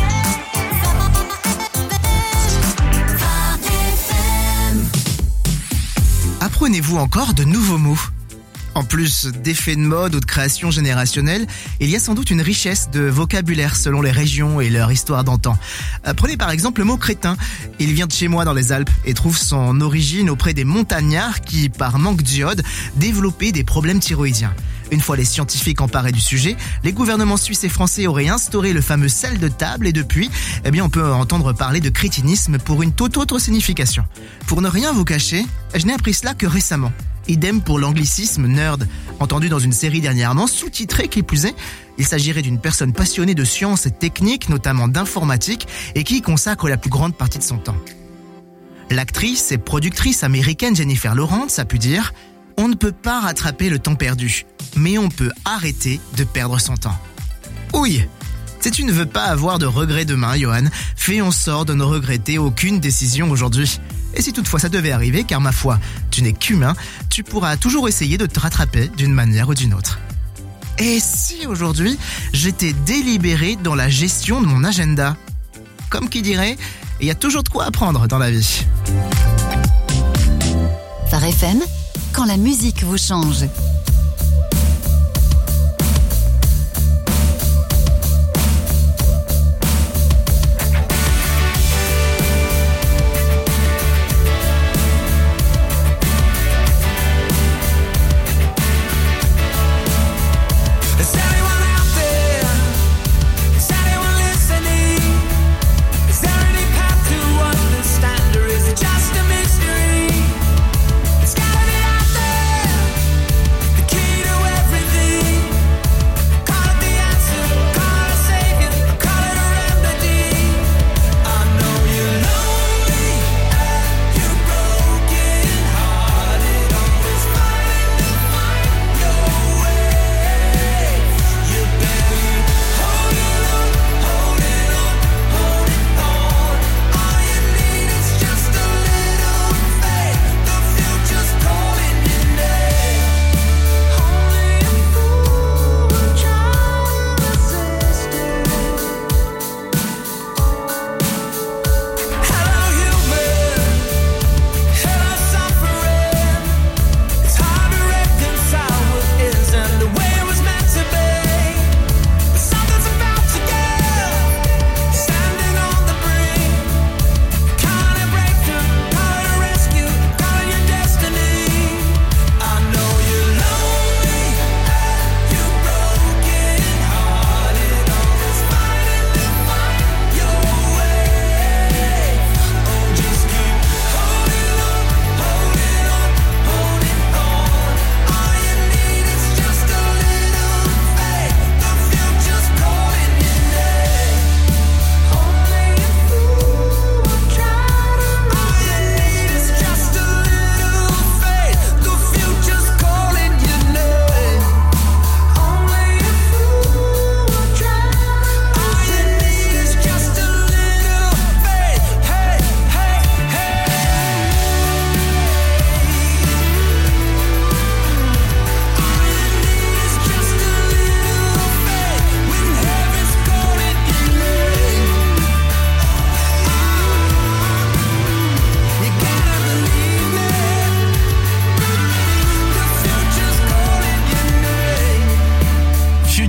Speaker 10: Phare F M.
Speaker 14: Apprenez-vous encore de nouveaux mots? En plus d'effets de mode ou de création générationnelle, il y a sans doute une richesse de vocabulaire selon les régions et leur histoire d'antan. Prenez par exemple le mot crétin. Il vient de chez moi dans les Alpes et trouve son origine auprès des montagnards qui, par manque d'iode, développaient des problèmes thyroïdiens. Une fois les scientifiques emparés du sujet, les gouvernements suisses et français auraient instauré le fameux sel de table et depuis, eh bien, on peut entendre parler de crétinisme pour une toute autre signification. Pour ne rien vous cacher, je n'ai appris cela que récemment. Idem pour l'anglicisme nerd, entendu dans une série dernièrement, sous-titrée qui plus est. Il s'agirait d'une personne passionnée de sciences et techniques, notamment d'informatique, et qui y consacre la plus grande partie de son temps. L'actrice et productrice américaine Jennifer Lawrence a pu dire « On ne peut pas rattraper le temps perdu, mais on peut arrêter de perdre son temps. » Oui, si tu ne veux pas avoir de regrets demain, Johan, fais en sorte de ne regretter aucune décision aujourd'hui. Et si toutefois ça devait arriver, car ma foi, tu n'es qu'humain, tu pourras toujours essayer de te rattraper d'une manière ou d'une autre. Et si aujourd'hui, j'étais délibéré dans la gestion de mon agenda? Comme qui dirait, il y a toujours de quoi apprendre dans la vie.
Speaker 10: Phare F M, quand la musique vous change.
Speaker 7: Just a mystery.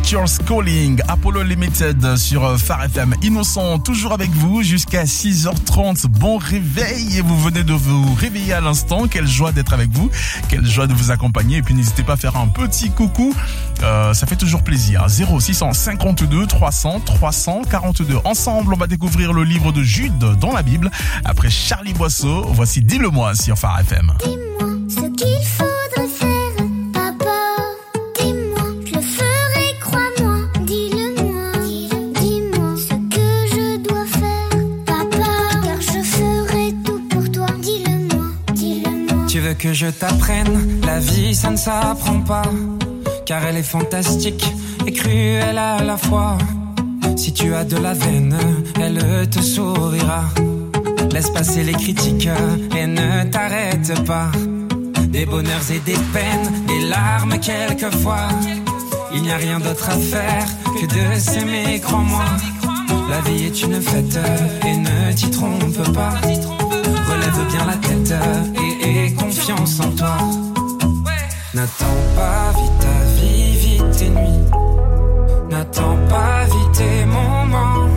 Speaker 6: Nature's Calling, Apollo Limited sur Phare F M. Innocent, toujours avec vous jusqu'à six heures trente. Bon réveil, et vous venez de vous réveiller à l'instant. Quelle joie d'être avec vous, quelle joie de vous accompagner. Et puis n'hésitez pas à faire un petit coucou, euh, ça fait toujours plaisir. zéro six cinquante-deux trois cents trois cent quarante-deux. Ensemble, on va découvrir le livre de Jude dans la Bible. Après Charlie Boisseau, voici Dis-le-moi sur Phare F M.
Speaker 15: Dis-moi ce qu'il faudrait faire, papa. Dis-moi, je le ferai, crois-moi. Dis-le-moi, dis-moi ce que je dois faire, papa. Car je ferai tout pour toi. Dis-le-moi, dis-le-moi.
Speaker 16: Tu veux que je t'apprenne? La vie, ça ne s'apprend pas. Car elle est fantastique et cruelle à la fois. Si tu as de la veine, elle te sourira. Laisse passer les critiques et ne t'arrête pas. Des bonheurs et des peines, des larmes quelquefois. Il n'y a rien d'autre à faire que de s'aimer, crois-moi. La vie est une fête et ne t'y trompe pas. Relève bien la tête et aie confiance en toi. N'attends pas vite ta vie, vite tes nuits. N'attends pas vite tes moments.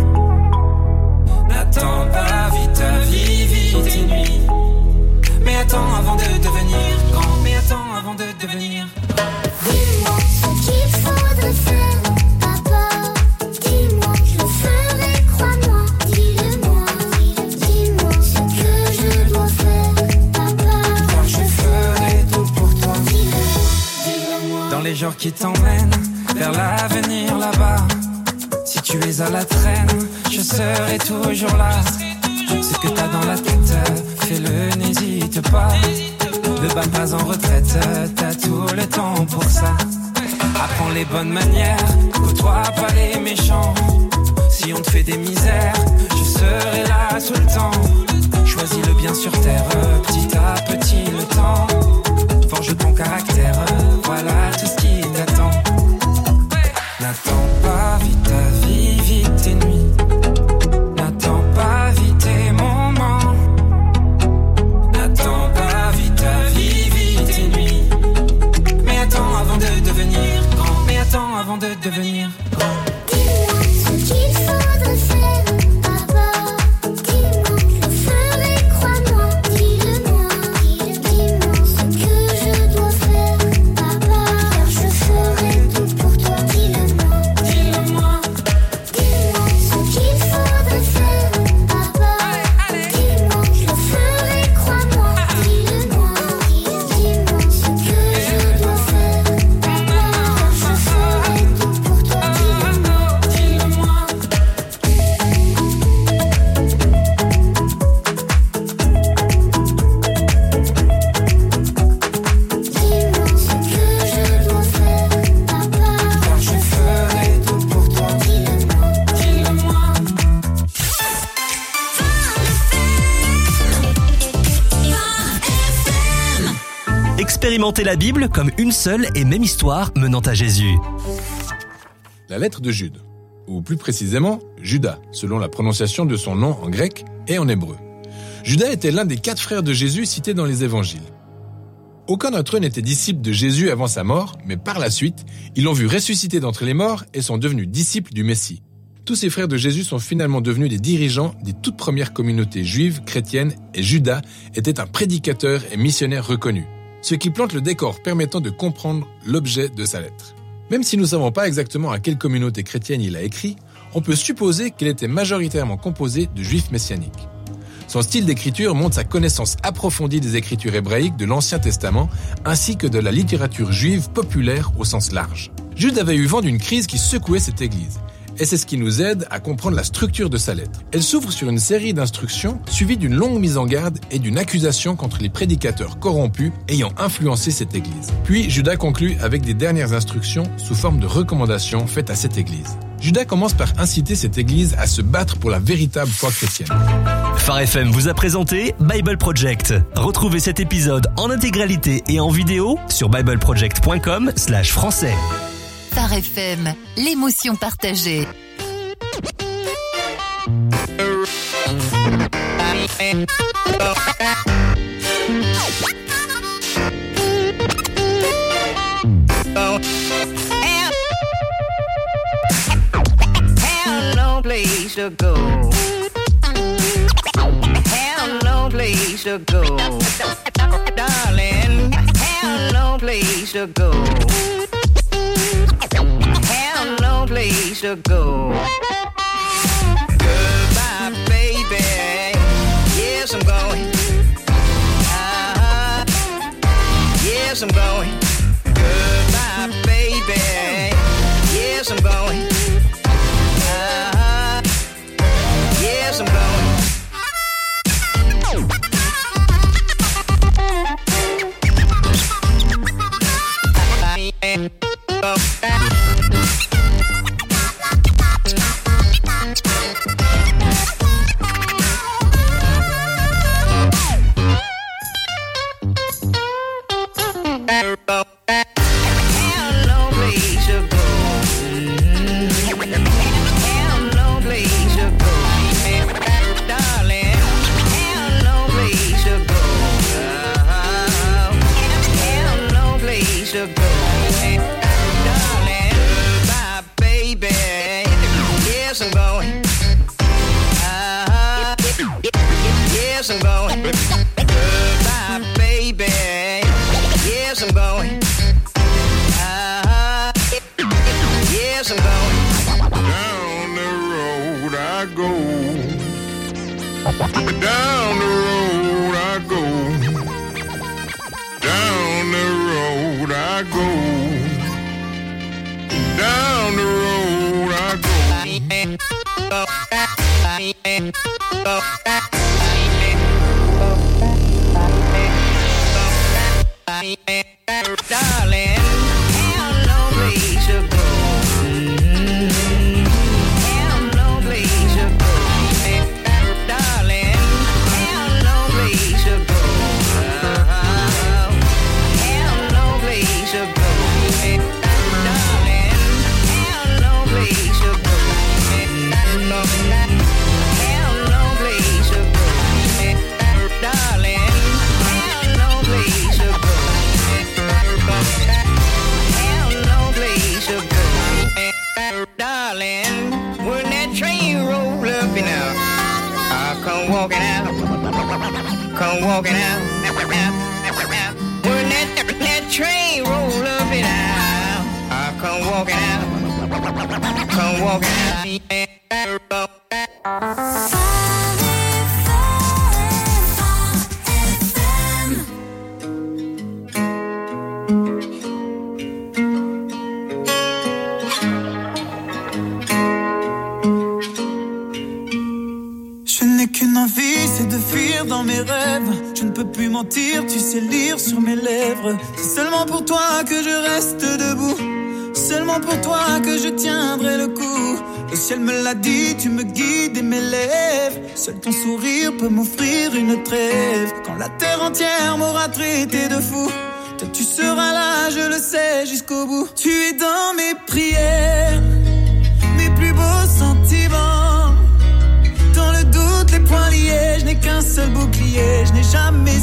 Speaker 16: N'attends pas vite ta vie, vite tes nuits. Mais attends avant de devenir grand. Mais attends avant de devenir grand.
Speaker 15: Dis-moi ce qu'il faudrait faire, papa. Dis-moi, je le ferai, crois-moi. Dis-le-moi, dis-moi ce que je dois faire, papa.
Speaker 16: Car je ferai tout pour toi.
Speaker 15: Dis-le, dis-le-moi.
Speaker 16: Dans les jours qui t'emmènent vers l'avenir là-bas. Si tu es à la traîne, je serai toujours là. Ce que t'as dans la tête, fais-le, n'hésite pas. Ne bats pas en retraite, t'as tout le temps pour ça. Apprends les bonnes manières, côtoie pas les méchants. Si on te fait des misères, je serai là tout le temps. Choisis le bien sur terre, petit à petit le temps. Forge ton caractère, voilà tout ce qui t'attend. N'attends pas vite ta vie, vite tes nuits. N'attends pas vite tes moments. N'attends pas vite ta vie, vite tes nuits. Mais attends avant de devenir grand. Mais attends avant de devenir grand.
Speaker 15: Dis-moi ce qu'il faudrait faire, papa. Dis-moi, je le ferai, crois-moi. Dis-le-moi, dis-moi ce que je dois faire, papa. Car je ferai tout pour toi. Dis-le-moi,
Speaker 16: dis-le-moi.
Speaker 15: Dis-moi ce qu'il faudrait faire, papa. Dis-moi, je le ferai, crois-moi. Dis-le-moi, dis-moi ce que je dois faire, papa. Car je ferai tout pour toi. Dis-le-moi, dis-le-moi. Dis-moi ce que je dois faire, papa.
Speaker 16: Car je ferai tout pour toi.
Speaker 15: Dis-le-moi,
Speaker 16: Dis-le-moi.
Speaker 1: Expérimentez la Bible comme une seule et même histoire menant à Jésus.
Speaker 17: La lettre de Jude, ou plus précisément Judas, selon la prononciation de son nom en grec et en hébreu. Judas était l'un des quatre frères de Jésus cités dans les évangiles. Aucun d'entre eux n'était disciple de Jésus avant sa mort, mais par la suite, ils l'ont vu ressusciter d'entre les morts et sont devenus disciples du Messie. Tous ces frères de Jésus sont finalement devenus des dirigeants des toutes premières communautés juives, chrétiennes, et Judas était un prédicateur et missionnaire reconnu, ce qui plante le décor permettant de comprendre l'objet de sa lettre. Même si nous ne savons pas exactement à quelle communauté chrétienne il a écrit, on peut supposer qu'elle était majoritairement composée de juifs messianiques. Son style d'écriture montre sa connaissance approfondie des écritures hébraïques de l'Ancien Testament ainsi que de la littérature juive populaire au sens large. Jude avait eu vent d'une crise qui secouait cette église. Et c'est ce qui nous aide à comprendre la structure de sa lettre. Elle s'ouvre sur une série d'instructions suivies d'une longue mise en garde et d'une accusation contre les prédicateurs corrompus ayant influencé cette église. Puis Judas conclut avec des dernières instructions sous forme de recommandations faites à cette église. Judas commence par inciter cette église à se battre pour la véritable foi chrétienne.
Speaker 1: Phare F M vous a présenté Bible Project. Retrouvez cet épisode en intégralité et en vidéo sur bibleproject point com slash français.
Speaker 18: Phare F M, l'émotion partagée.
Speaker 19: to go. Have no place to go. Darling, have no place to go. Have no place to go. Goodbye, baby. Yes, I'm going. Uh-huh. Yes, I'm going. Goodbye, baby. Yes, I'm going. Uh-huh. Yes, I'm going.
Speaker 12: Seul ton sourire peut m'offrir une trêve. Quand la terre entière m'aura traité de fou, toi tu seras là, je le sais, jusqu'au bout. Tu es dans mes prières, mes plus beaux sentiments. Dans le doute, les poings liés, je n'ai qu'un seul bouclier, je n'ai jamais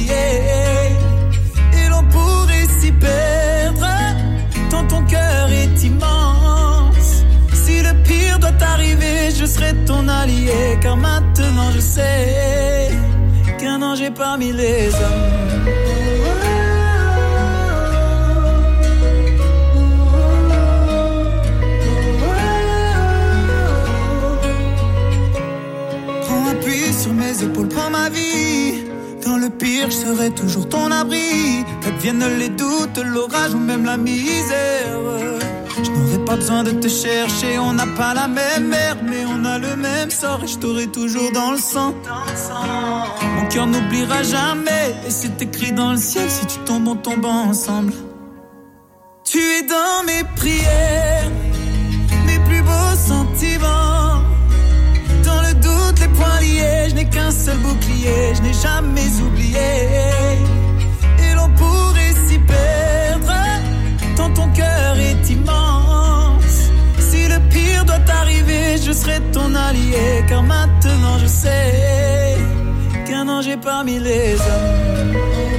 Speaker 12: oublié. Et l'on pourrait s'y perdre, tant ton cœur est immense. Si le pire doit arriver, je serai ton allié. Car maintenant je sais qu'un ange est parmi les hommes. Prends appui sur mes épaules, prends ma vie. Dans le pire, je serai toujours ton abri. Qu'adviennent les doutes, l'orage ou même la misère. Je n'aurai pas besoin de te chercher, on n'a pas la même mère, mais on a le même sort et je t'aurai toujours dans le sang. Mon cœur n'oubliera jamais, et c'est écrit dans le ciel, si tu tombes, on tombe ensemble. Tu es dans mes prières, mes plus beaux sentiments. Dans le doute, les poings liés, je n'ai qu'un seul bouclier, je n'ai jamais oublié. Et l'on pourrait s'y perdre, tant ton cœur est immense. Si le pire doit arriver, je serai ton allié. Car maintenant je sais qu'un ange est parmi les hommes.